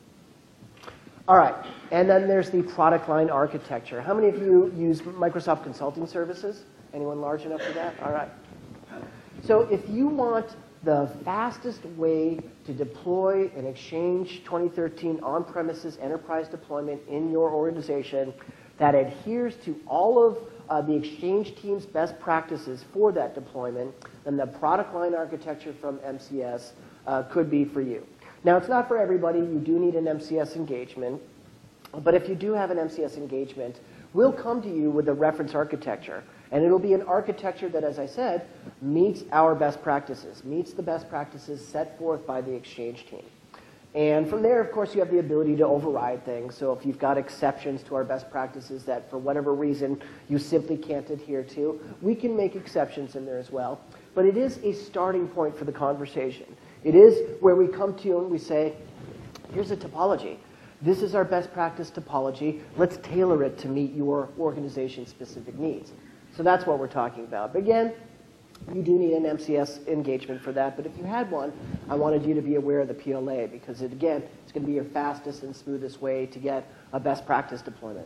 All right, and then there's the product line architecture. How many of you use Microsoft Consulting Services? Anyone large enough for that? All right. So if you want the fastest way to deploy an Exchange twenty thirteen on-premises enterprise deployment in your organization that adheres to all of uh, the Exchange team's best practices for that deployment, then the product line architecture from M C S uh, could be for you. Now, it's not for everybody. You do need an M C S engagement. But if you do have an M C S engagement, we'll come to you with a reference architecture. And it'll be an architecture that, as I said, meets our best practices, meets the best practices set forth by the Exchange team. And from there, of course, you have the ability to override things. So if you've got exceptions to our best practices that, for whatever reason, you simply can't adhere to, we can make exceptions in there as well. But it is a starting point for the conversation. It is where we come to you and we say, here's a topology. this is our best practice topology. Let's tailor it to meet your organization's specific needs. So that's what we're talking about. But again, you do need an M C S engagement for that. But if you had one, I wanted you to be aware of the P L A because, it, again, it's going to be your fastest and smoothest way to get a best practice deployment.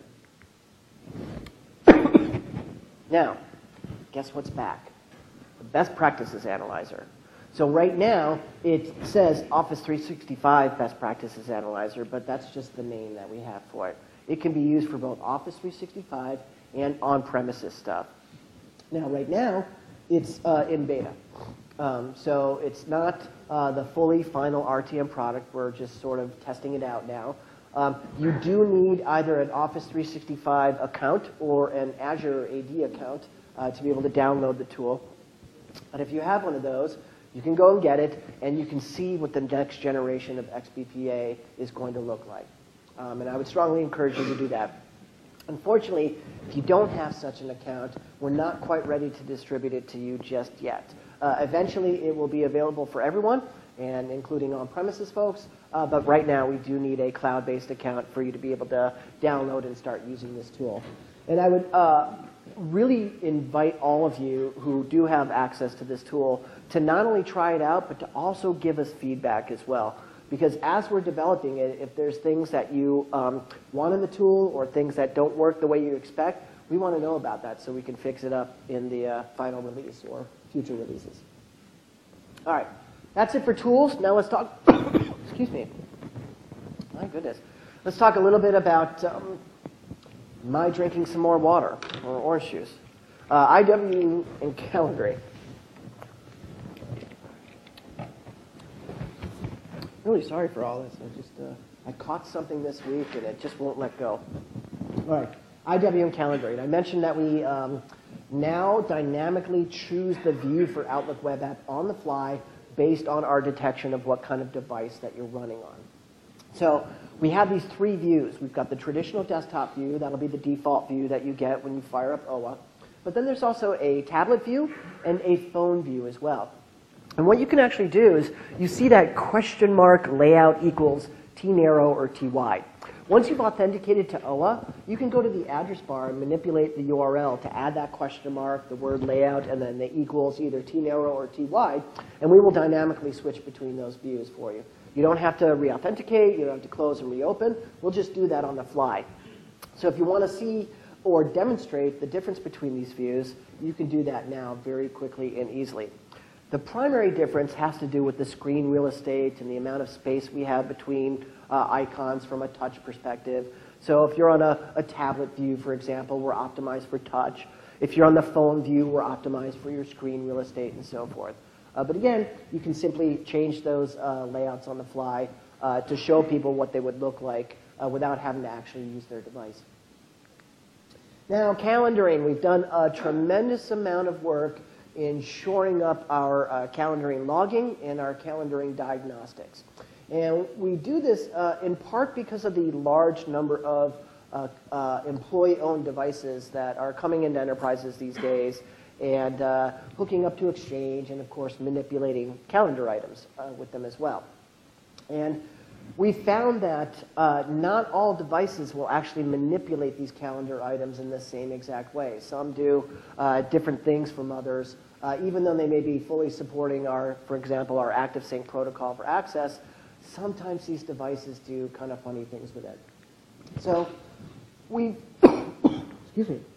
Now, guess what's back? The Best Practices Analyzer. So right now, it says Office three sixty-five Best Practices Analyzer, but that's just the name that we have for it. It can be used for both Office three sixty-five and on-premises stuff. Now, right now, it's uh, in beta. Um, so it's not uh, the fully final R T M product. We're just sort of testing it out now. Um, you do need either an Office three sixty-five account or an Azure A D account uh, to be able to download the tool. But if you have one of those, you can go and get it, and you can see what the next generation of X B P A is going to look like. Um, and I would strongly encourage you to do that. Unfortunately, if you don't have such an account, we're not quite ready to distribute it to you just yet. Uh, eventually, it will be available for everyone, and including on-premises folks. Uh, but right now, we do need a cloud-based account for you to be able to download and start using this tool. And I would uh, really invite all of you who do have access to this tool to not only try it out, but to also give us feedback as well. Because as we're developing it, if there's things that you um, want in the tool or things that don't work the way you expect, we want to know about that so we can fix it up in the uh, final release or future releases. All right, that's it for tools. Now let's talk, excuse me, my goodness. Let's talk a little bit about um, my drinking some more water or orange juice. Uh, I W and Calendly. Really sorry for all this. I just uh, I caught something this week and it just won't let go. All right, I W and Calendly. And I mentioned that we um, now dynamically choose the view for Outlook Web App on the fly based on our detection of what kind of device that you're running on. So we have these three views. We've got the traditional desktop view. That'll be the default view that you get when you fire up O A. But then there's also a tablet view and a phone view as well. And what you can actually do is you see that question mark layout equals T narrow or T wide. Once you've authenticated to O A, you can go to the address bar and manipulate the U R L to add that question mark, the word layout, and then the equals either T narrow or T wide, and we will dynamically switch between those views for you. You don't have to re-authenticate, you don't have to close and reopen. We'll just do that on the fly. So if you want to see or demonstrate the difference between these views, you can do that now very quickly and easily. The primary difference has to do with the screen real estate and the amount of space we have between uh, icons from a touch perspective. So if you're on a, a tablet view, for example, we're optimized for touch. If you're on the phone view, we're optimized for your screen real estate and so forth. Uh, but again, you can simply change those uh, layouts on the fly uh, to show people what they would look like uh, without having to actually use their device. Now, calendaring. We've done a tremendous amount of work in shoring up our uh, calendaring logging and our calendaring diagnostics. And we do this uh, in part because of the large number of uh, uh, employee-owned devices that are coming into enterprises these days and uh, hooking up to Exchange and, of course, manipulating calendar items uh, with them as well. And we found that uh, not all devices will actually manipulate these calendar items in the same exact way. Some do uh, different things from others. Uh, even though they may be fully supporting our, for example, our ActiveSync protocol for access, sometimes these devices do kind of funny things with it. So we, excuse me,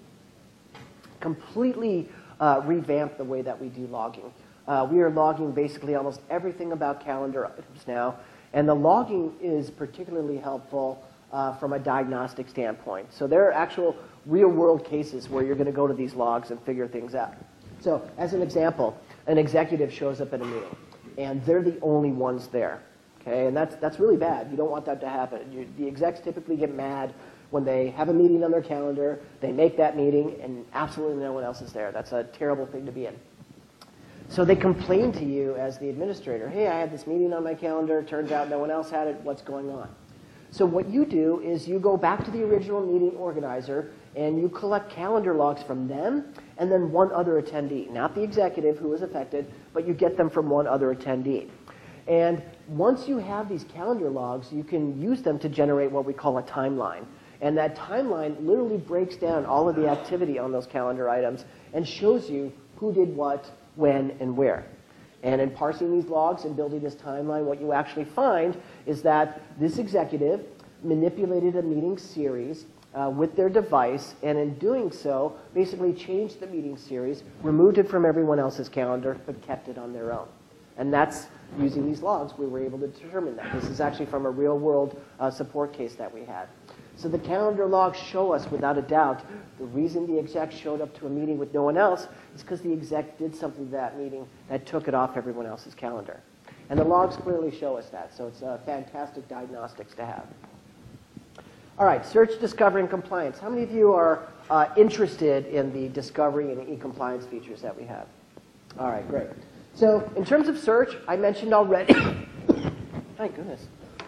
completely uh, revamped the way that we do logging. Uh, we are logging basically almost everything about calendar items now, and the logging is particularly helpful uh, from a diagnostic standpoint. So there are actual real-world cases where you're going to go to these logs and figure things out. So as an example, an executive shows up at a meeting, and they're the only ones there. Okay, and that's, that's really bad. You don't want that to happen. You, the execs typically get mad when they have a meeting on their calendar, they make that meeting, and absolutely no one else is there. That's a terrible thing to be in. So they complain to you as the administrator, hey, I had this meeting on my calendar, turns out no one else had it, what's going on? So what you do is you go back to the original meeting organizer and you collect calendar logs from them and then one other attendee. Not the executive who was affected, but you get them from one other attendee. And once you have these calendar logs, you can use them to generate what we call a timeline. And that timeline literally breaks down all of the activity on those calendar items and shows you who did what, when, and where. And in parsing these logs and building this timeline, what you actually find is that this executive manipulated a meeting series uh, with their device, and in doing so, basically changed the meeting series, removed it from everyone else's calendar, but kept it on their own. And that's using these logs, we were able to determine that. This is actually from a real-world uh, support case that we had. So the calendar logs show us, without a doubt, the reason the exec showed up to a meeting with no one else is because the exec did something to that meeting that took it off everyone else's calendar. And the logs clearly show us that, so it's uh, fantastic diagnostics to have. All right, search, discovery, and compliance. How many of you are uh, interested in the discovery and e-compliance features that we have? All right, great. So in terms of search, I mentioned already. Thank goodness.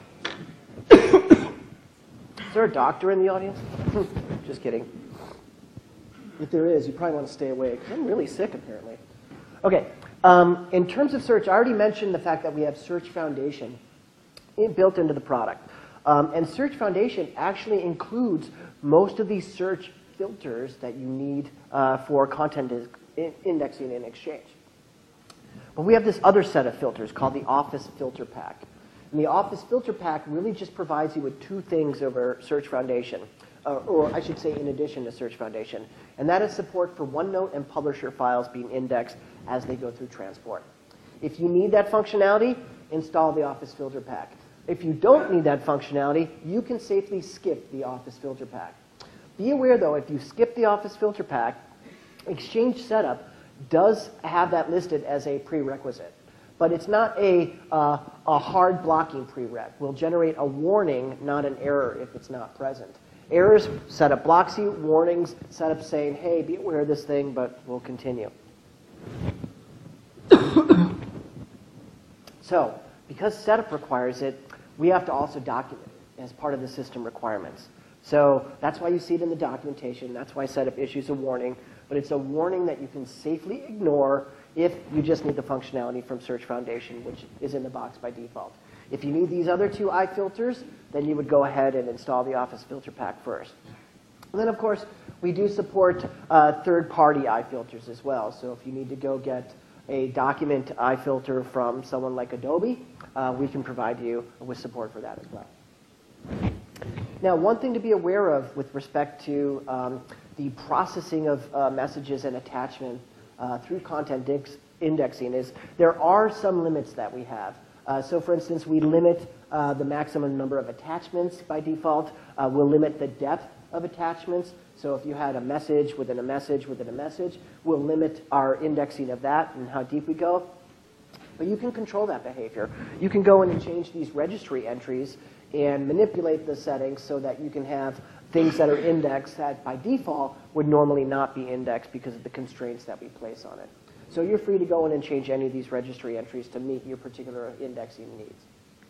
Is there a doctor in the audience? Just kidding. If there is, you probably want to stay away. I'm really sick, apparently. Okay. Um, in terms of search, I already mentioned the fact that we have Search Foundation built into the product. Um, and Search Foundation actually includes most of these search filters that you need uh, for content indexing in Exchange. But we have this other set of filters called the Office Filter Pack. And the Office Filter Pack really just provides you with two things over Search Foundation, uh, or I should say in addition to Search Foundation. And that is support for OneNote and Publisher files being indexed as they go through transport. If you need that functionality, install the Office Filter Pack. If you don't need that functionality, you can safely skip the Office Filter Pack. Be aware, though, if you skip the Office Filter Pack, Exchange Setup does have that listed as a prerequisite. But it's not a, uh, a hard blocking prereq. We'll generate a warning, not an error, if it's not present. Errors, setup blocks you. Warnings, setup saying, hey, be aware of this thing, but we'll continue. So, because setup requires it, we have to also document it as part of the system requirements. So that's why you see it in the documentation. That's why setup issues a warning. But it's a warning that you can safely ignore if you just need the functionality from Search Foundation, which is in the box by default. If you need these other two iFilters, then you would go ahead and install the Office Filter Pack first. And then, of course, we do support uh, third-party iFilters as well. So if you need to go get a document iFilter from someone like Adobe, uh, we can provide you with support for that as well. Now, one thing to be aware of with respect to um, the processing of uh, messages and attachment uh, through content indexing is there are some limits that we have. Uh, so, for instance, we limit uh, the maximum number of attachments by default. Uh, we'll limit the depth of attachments. So if you had a message within a message within a message, we'll limit our indexing of that and how deep we go. But you can control that behavior. You can go in and change these registry entries and manipulate the settings so that you can have things that are indexed that by default would normally not be indexed because of the constraints that we place on it. So you're free to go in and change any of these registry entries to meet your particular indexing needs.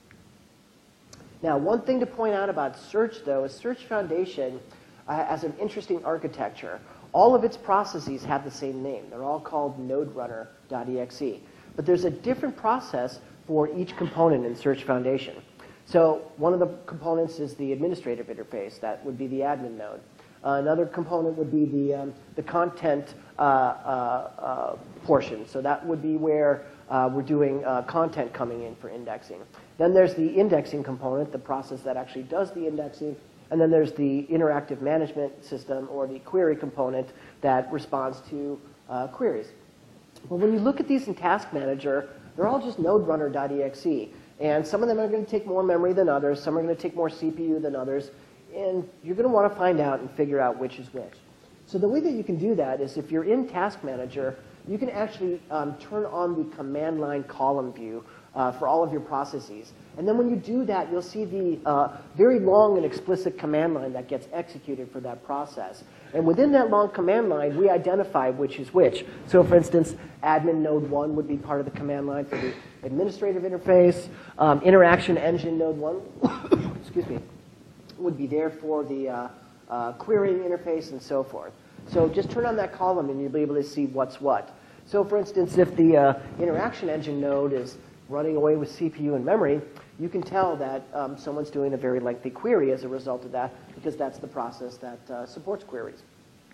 Now, one thing to point out about Search, though, is Search Foundation uh, has an interesting architecture. All of its processes have the same name. They're all called noderunner dot E X E. But there's a different process for each component in Search Foundation. So one of the components is the administrative interface. That would be the admin node. Uh, another component would be the, um, the content uh, uh, uh, portion. So that would be where uh, we're doing uh, content coming in for indexing. Then there's the indexing component, the process that actually does the indexing. And then there's the interactive management system, or the query component, that responds to uh, queries. Well, when you look at these in Task Manager, they're all just noderunner dot E X E. And some of them are going to take more memory than others. Some are going to take more C P U than others. And you're going to want to find out and figure out which is which. So the way that you can do that is if you're in Task Manager, you can actually um, turn on the command line column view uh, for all of your processes. And then when you do that, you'll see the uh, very long and explicit command line that gets executed for that process. And within that long command line, we identify which is which. So for instance, admin node one would be part of the command line for the administrative interface. Um, interaction engine node one, excuse me, would be there for the uh, uh, querying interface and so forth. So just turn on that column and you'll be able to see what's what. So for instance, if the uh, interaction engine node is running away with C P U and memory, you can tell that um, someone's doing a very lengthy query as a result of that, because that's the process that uh, supports queries.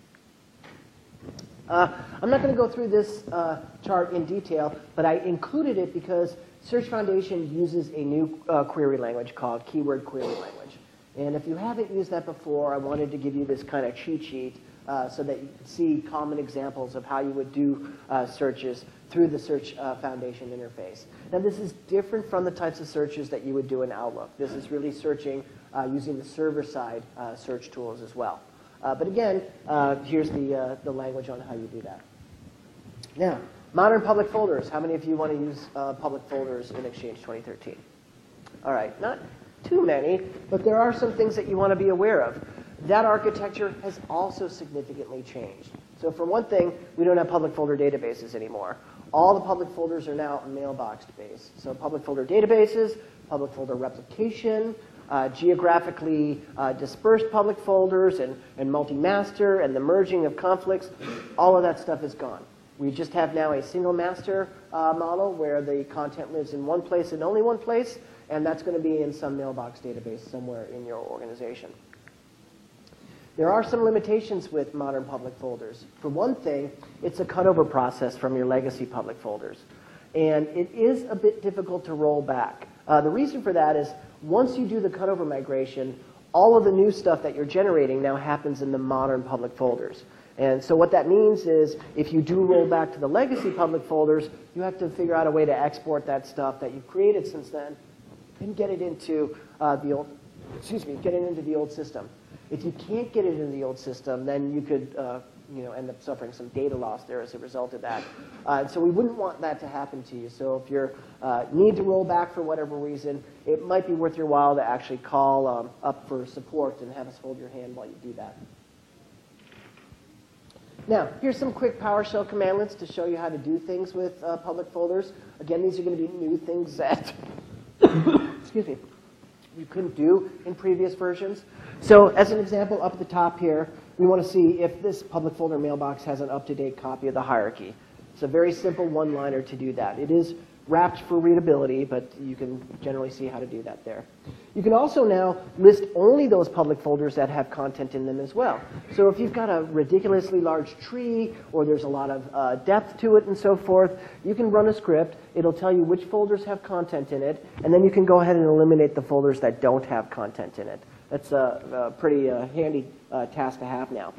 Uh, I'm not going to go through this uh, chart in detail, but I included it because Search Foundation uses a new uh, query language called Keyword Query Language. And if you haven't used that before, I wanted to give you this kind of cheat sheet uh, so that you can see common examples of how you would do uh, searches through the Search uh, Foundation interface. Now, this is different from the types of searches that you would do in Outlook. This is really searching uh, using the server-side uh, search tools as well. Uh, but again, uh, here's the, uh, the language on how you do that. Now, modern public folders. How many of you want to use uh, public folders in Exchange twenty thirteen? All right, not too many, but there are some things that you want to be aware of. That architecture has also significantly changed. So for one thing, we don't have public folder databases anymore. All the public folders are now mailbox-based. So public folder databases, public folder replication, uh, geographically uh, dispersed public folders, and, and multi-master, and the merging of conflicts, all of that stuff is gone. We just have now a single master uh, model where the content lives in one place and only one place, and that's going to be in some mailbox database somewhere in your organization. There are some limitations with modern public folders. For one thing, it's a cutover process from your legacy public folders. And it is a bit difficult to roll back. Uh, the reason for that is once you do the cutover migration, all of the new stuff that you're generating now happens in the modern public folders. And so what that means is if you do roll back to the legacy public folders, you have to figure out a way to export that stuff that you've created since then and get it into uh, the old, excuse me, get it into the old system. If you can't get it into the old system, then you could uh, you know, end up suffering some data loss there as a result of that. Uh, so we wouldn't want that to happen to you. So if you uh, need to roll back for whatever reason, it might be worth your while to actually call um, up for support and have us hold your hand while you do that. Now, here's some quick PowerShell commandlets to show you how to do things with uh, public folders. Again, these are going to be new things that excuse me, you couldn't do in previous versions. So as an example, up at the top here, we want to see if this public folder mailbox has an up-to-date copy of the hierarchy. It's a very simple one-liner to do that. It is wrapped for readability, but you can generally see how to do that there. You can also now list only those public folders that have content in them as well. So if you've got a ridiculously large tree, or there's a lot of uh, depth to it and so forth, you can run a script. It'll tell you which folders have content in it, and then you can go ahead and eliminate the folders that don't have content in it. That's a, a pretty uh, handy uh, task to have now.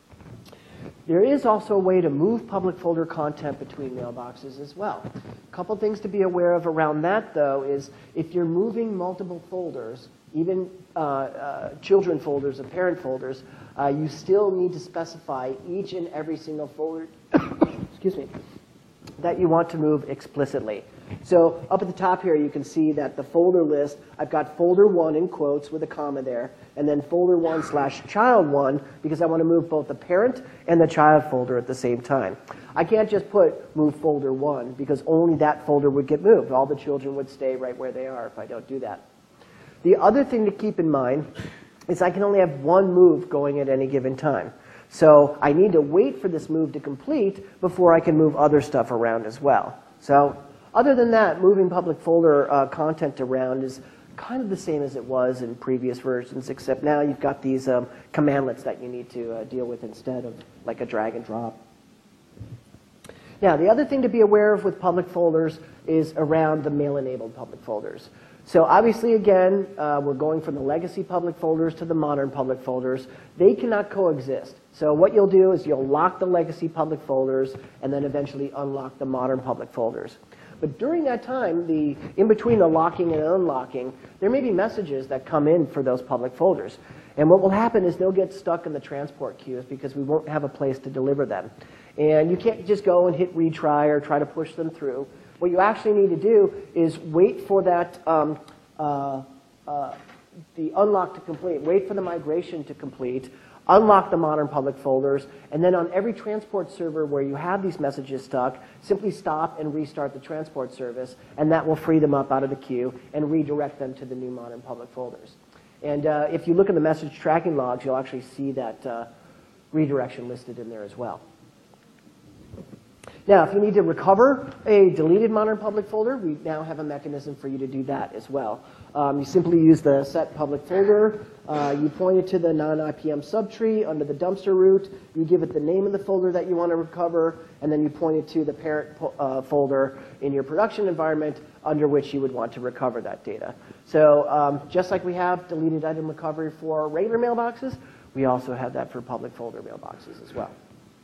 There is also a way to move public folder content between mailboxes as well. A couple things to be aware of around that, though, is if you're moving multiple folders, even uh, uh, children folders and parent folders, uh, you still need to specify each and every single folder excuse me, that you want to move explicitly. So up at the top here, you can see that the folder list, I've got folder one in quotes with a comma there, and then folder one slash child one, because I want to move both the parent and the child folder at the same time. I can't just put move folder one, because only that folder would get moved. All the children would stay right where they are if I don't do that. The other thing to keep in mind is I can only have one move going at any given time. So I need to wait for this move to complete before I can move other stuff around as well. So other than that, moving public folder uh, content around is kind of the same as it was in previous versions, except now you've got these um, commandlets that you need to uh, deal with instead of like a drag and drop. Now, the other thing to be aware of with public folders is around the mail-enabled public folders. So obviously, again, uh, we're going from the legacy public folders to the modern public folders. They cannot coexist. So what you'll do is you'll lock the legacy public folders and then eventually unlock the modern public folders. But during that time, the, in between the locking and unlocking, there may be messages that come in for those public folders. And what will happen is they'll get stuck in the transport queues because we won't have a place to deliver them. And you can't just go and hit retry or try to push them through. What you actually need to do is wait for that, um, uh, uh, the unlock to complete, wait for the migration to complete, unlock the modern public folders, and then on every transport server where you have these messages stuck, simply stop and restart the transport service, and that will free them up out of the queue and redirect them to the new modern public folders. And uh, if you look at the message tracking logs, you'll actually see that uh, redirection listed in there as well. Now, if you need to recover a deleted modern public folder, we now have a mechanism for you to do that as well. Um, you simply use the set public folder. Uh, you point it to the non-I P M subtree under the dumpster root. You give it the name of the folder that you want to recover, and then you point it to the parent uh, folder in your production environment under which you would want to recover that data. So um, just like we have deleted item recovery for regular mailboxes, we also have that for public folder mailboxes as well.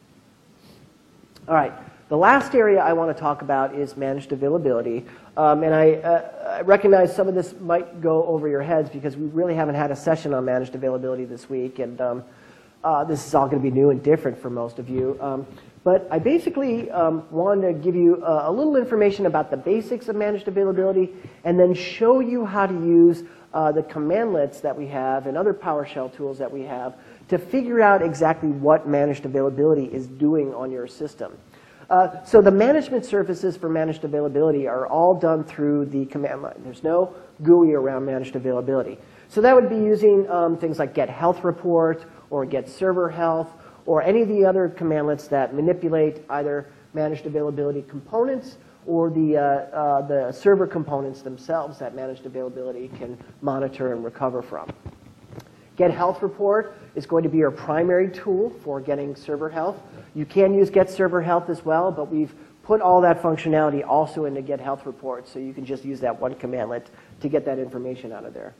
All right. The last area I want to talk about is managed availability. Um, and I, uh, I recognize some of this might go over your heads because we really haven't had a session on managed availability this week. And um, uh, this is all going to be new and different for most of you. Um, but I basically um, wanted to give you a, a little information about the basics of managed availability and then show you how to use uh, the commandlets that we have and other PowerShell tools that we have to figure out exactly what managed availability is doing on your system. Uh, so the management services for managed availability are all done through the command line. There's no G U I around managed availability. So that would be using um, things like get health report or get server health or any of the other commandlets that manipulate either managed availability components or the, uh, uh, the server components themselves that managed availability can monitor and recover from. Get health report is going to be your primary tool for getting server health. You can use get server health as well, but we've put all that functionality also into get health report, so you can just use that one commandlet to get that information out of there.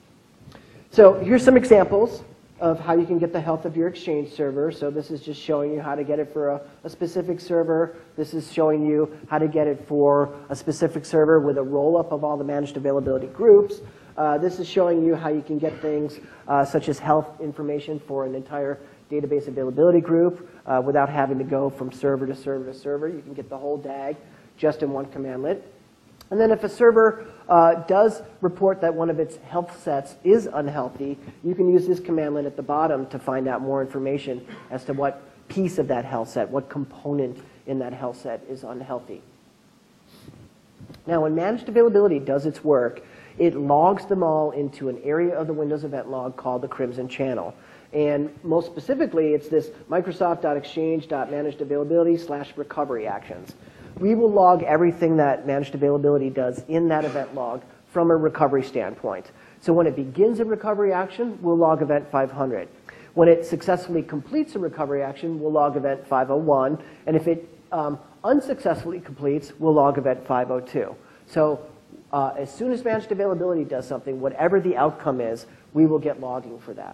So here's some examples of how you can get the health of your Exchange server. So this is just showing you how to get it for a, a specific server. This is showing you how to get it for a specific server with a roll-up of all the managed availability groups. Uh, this is showing you how you can get things uh, such as health information for an entire database availability group uh, without having to go from server to server to server. You can get the whole D A G just in one commandlet. And then if a server uh, does report that one of its health sets is unhealthy, you can use this commandlet at the bottom to find out more information as to what piece of that health set, what component in that health set is unhealthy. Now, when managed availability does its work, it logs them all into an area of the Windows event log called the Crimson Channel. And most specifically, it's this Microsoft.exchange.managedavailability slash recovery actions. We will log everything that managed availability does in that event log from a recovery standpoint. So when it begins a recovery action, we'll log event five hundred. When it successfully completes a recovery action, we'll log event five oh one. And if it um, unsuccessfully completes, we'll log event five oh two. So uh, as soon as managed availability does something, whatever the outcome is, we will get logging for that.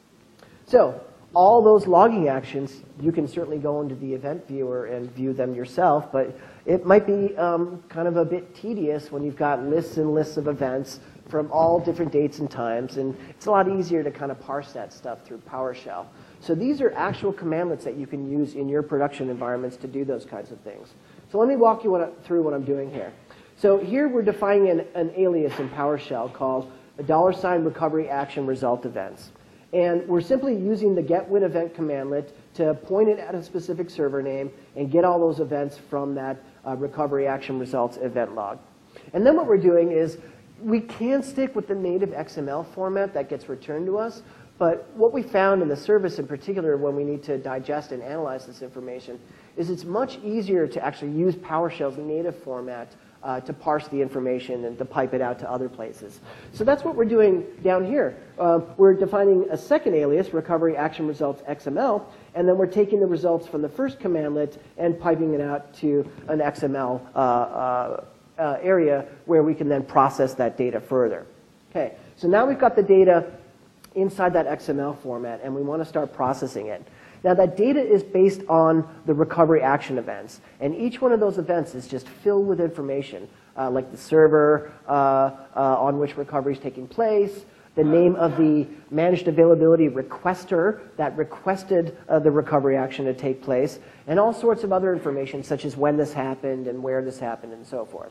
So all those logging actions, you can certainly go into the event viewer and view them yourself, but it might be um, kind of a bit tedious when you've got lists and lists of events from all different dates and times, and it's a lot easier to kind of parse that stuff through PowerShell. So these are actual commandlets that you can use in your production environments to do those kinds of things. So let me walk you what, through what I'm doing here. So here we're defining an, an alias in PowerShell called a dollar sign recovery action result events. And we're simply using the getWin event commandlet to point it at a specific server name and get all those events from that uh, recovery action results event log. And then what we're doing is we can stick with the native X M L format that gets returned to us, but what we found in the service in particular when we need to digest and analyze this information is it's much easier to actually use PowerShell's native format Uh, to parse the information and to pipe it out to other places. So that's what we're doing down here. Uh, we're defining a second alias, recovery action results X M L, and then we're taking the results from the first commandlet and piping it out to an X M L uh, uh, uh, area where we can then process that data further. Okay, so now we've got the data inside that X M L format, and we want to start processing it. Now that data is based on the recovery action events, and each one of those events is just filled with information, uh, like the server uh, uh, on which recovery is taking place, the name of the managed availability requester that requested uh, the recovery action to take place, and all sorts of other information such as when this happened and where this happened and so forth.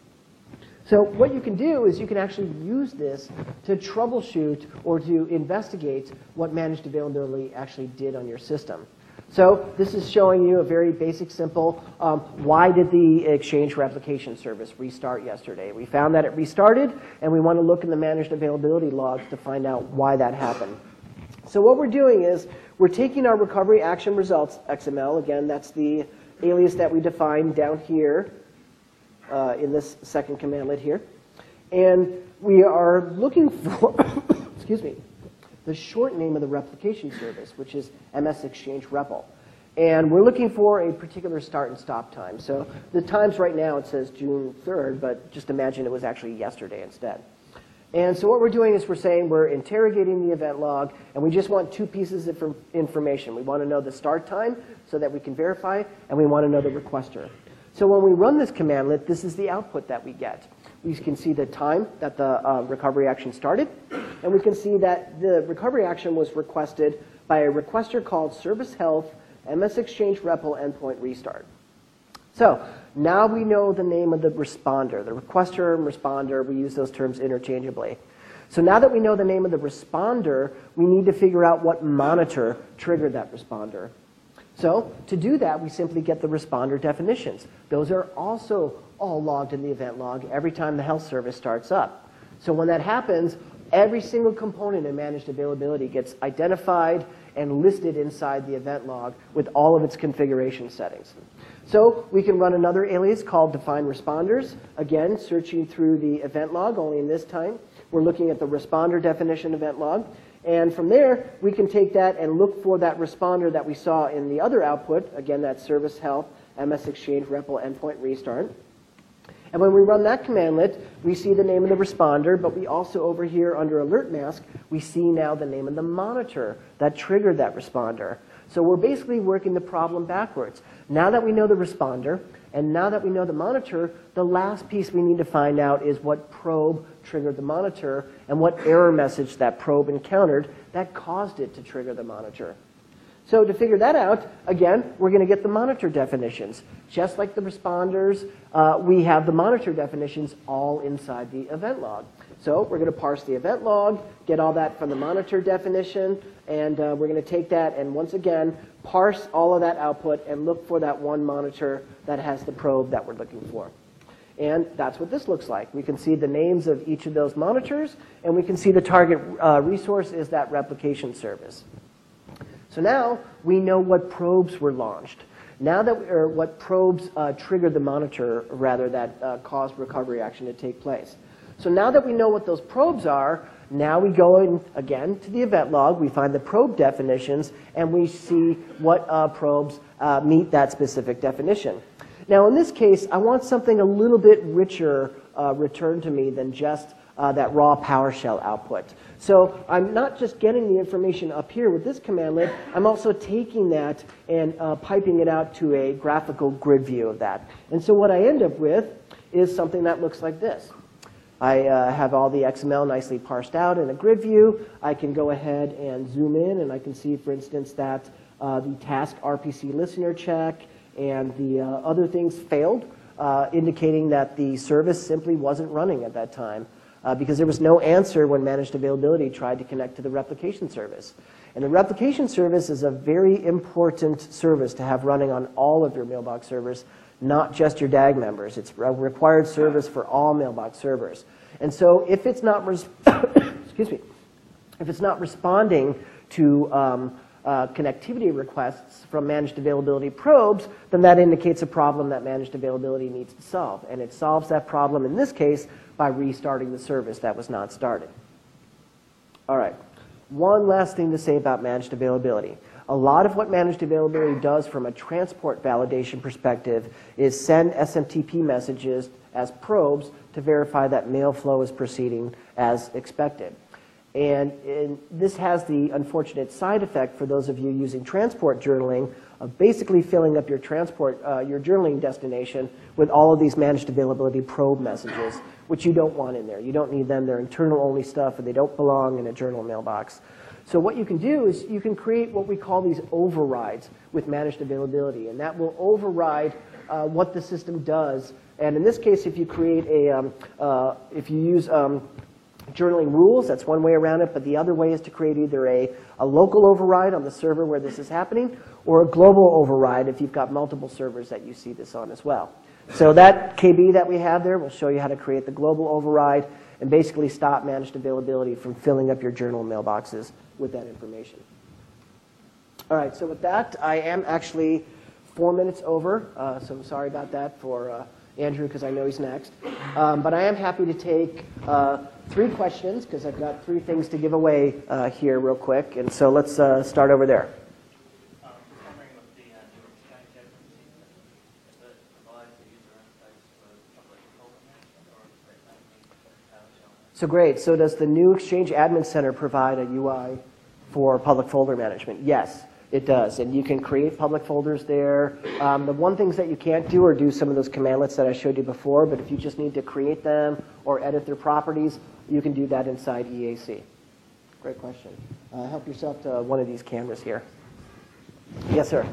So what you can do is you can actually use this to troubleshoot or to investigate what managed availability actually did on your system. So this is showing you a very basic, simple, um, why did the Exchange replication service restart yesterday? We found that it restarted, and we want to look in the managed availability logs to find out why that happened. So what we're doing is we're taking our recovery action results X M L, again, that's the alias that we defined down here uh, in this second commandlet here. And we are looking for, excuse me, the short name of the replication service, which is M S Exchange R E P L. And we're looking for a particular start and stop time. So the times right now, it says June third, but just imagine it was actually yesterday instead. And so what we're doing is we're saying we're interrogating the event log, and we just want two pieces of information. We want to know the start time so that we can verify, and we want to know the requester. So when we run this commandlet, this is the output that we get. We can see the time that the uh, recovery action started, and we can see that the recovery action was requested by a requester called Service Health M S Exchange R E P L Endpoint Restart. So now we know the name of the responder. The requester and responder, we use those terms interchangeably. So now that we know the name of the responder, we need to figure out what monitor triggered that responder. So to do that, we simply get the responder definitions. Those are also all logged in the event log every time the health service starts up. So when that happens, every single component in managed availability gets identified and listed inside the event log with all of its configuration settings. So we can run another alias called define responders, again, searching through the event log, only in this time. We're looking at the responder definition event log. And from there, we can take that and look for that responder that we saw in the other output, again, that Service Health M S Exchange R E P L Endpoint Restart. And when we run that commandlet, we see the name of the responder, but we also over here under alert mask, we see now the name of the monitor that triggered that responder. So we're basically working the problem backwards. Now that we know the responder, and now that we know the monitor, the last piece we need to find out is what probe triggered the monitor and what error message that probe encountered that caused it to trigger the monitor. So to figure that out, again, we're going to get the monitor definitions. Just like the responders, uh, we have the monitor definitions all inside the event log. So we're going to parse the event log, get all that from the monitor definition, and uh, we're going to take that and once again parse all of that output and look for that one monitor that has the probe that we're looking for. And that's what this looks like. We can see the names of each of those monitors, and we can see the target uh, resource is that replication service. So now we know what probes were launched. Now that, we, or what probes uh, triggered the monitor, rather, that uh, caused recovery action to take place. So now that we know what those probes are, now we go in again to the event log, we find the probe definitions, and we see what uh, probes uh, meet that specific definition. Now in this case, I want something a little bit richer uh, returned to me than just Uh, that raw PowerShell output. So I'm not just getting the information up here with this commandlet, I'm also taking that and uh, piping it out to a graphical grid view of that. And so what I end up with is something that looks like this. I uh, have all the X M L nicely parsed out in a grid view. I can go ahead and zoom in, and I can see, for instance, that uh, the task R P C listener check and the uh, other things failed, uh, indicating that the service simply wasn't running at that time. Uh, because there was no answer when managed availability tried to connect to the replication service. And the replication service is a very important service to have running on all of your mailbox servers, not just your D A G members. It's a required service for all mailbox servers. And so if it's not, res excuse me, if it's not responding to um, uh, connectivity requests from managed availability probes, then that indicates a problem that managed availability needs to solve. And it solves that problem in this case by restarting the service that was not started. All right, one last thing to say about managed availability. A lot of what managed availability does from a transport validation perspective is send S M T P messages as probes to verify that mail flow is proceeding as expected. And, and this has the unfortunate side effect for those of you using transport journaling of basically filling up your transport, uh, your journaling destination with all of these managed availability probe messages, which you don't want in there. You don't need them. They're internal only stuff, and they don't belong in a journal mailbox. So what you can do is you can create what we call these overrides with managed availability, and that will override uh, what the system does. And in this case, if you create a, um, uh, if you use um, journaling rules, that's one way around it, but the other way is to create either a, a local override on the server where this is happening, or a global override if you've got multiple servers that you see this on as well. So that K B that we have there will show you how to create the global override and basically stop managed availability from filling up your journal mailboxes with that information. All right, so with that, I am actually four minutes over, uh, so sorry about that for uh, Andrew, because I know he's next. Um, but I am happy to take uh, three questions, because I've got three things to give away uh, here real quick. And so let's uh, start over there. So great. So does the new Exchange Admin Center provide a U I for public folder management? Yes, it does. And you can create public folders there. Um, the one things that you can't do are do some of those commandlets that I showed you before, but if you just need to create them or edit their properties, you can do that inside E A C. Great question. Uh, help yourself to one of these cameras here. Yes, sir.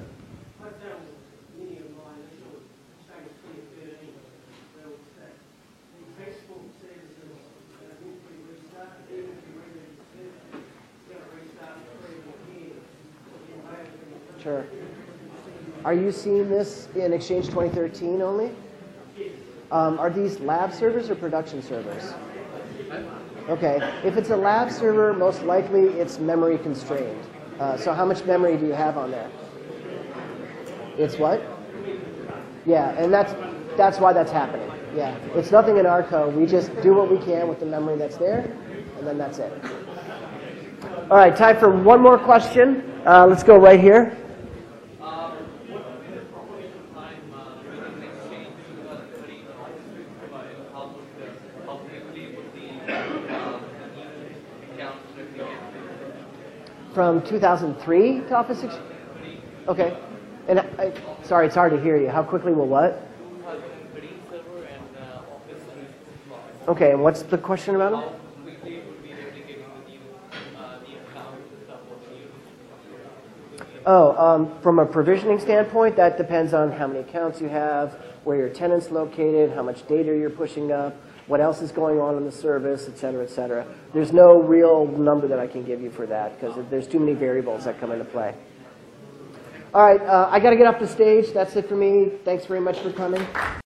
Sure. Are you seeing this in Exchange twenty thirteen only? Um, are these lab servers or production servers? Okay. If it's a lab server, most likely it's memory constrained. Uh, so how much memory do you have on there? It's what? Yeah, and that's that's why that's happening. Yeah, it's nothing in our code. We just do what we can with the memory that's there, and then that's it. All right, time for one more question. Uh, let's go right here. From two thousand three to Office six? Okay. And I, sorry, it's hard to hear you. How quickly will what? Okay, and what's the question about them? Oh, um, from a provisioning standpoint, that depends on how many accounts you have, where your tenant's located, how much data you're pushing up, what else is going on in the service, et cetera, et cetera. There's no real number that I can give you for that because there's too many variables that come into play. All right, uh, I got to get off the stage. That's it for me. Thanks very much for coming.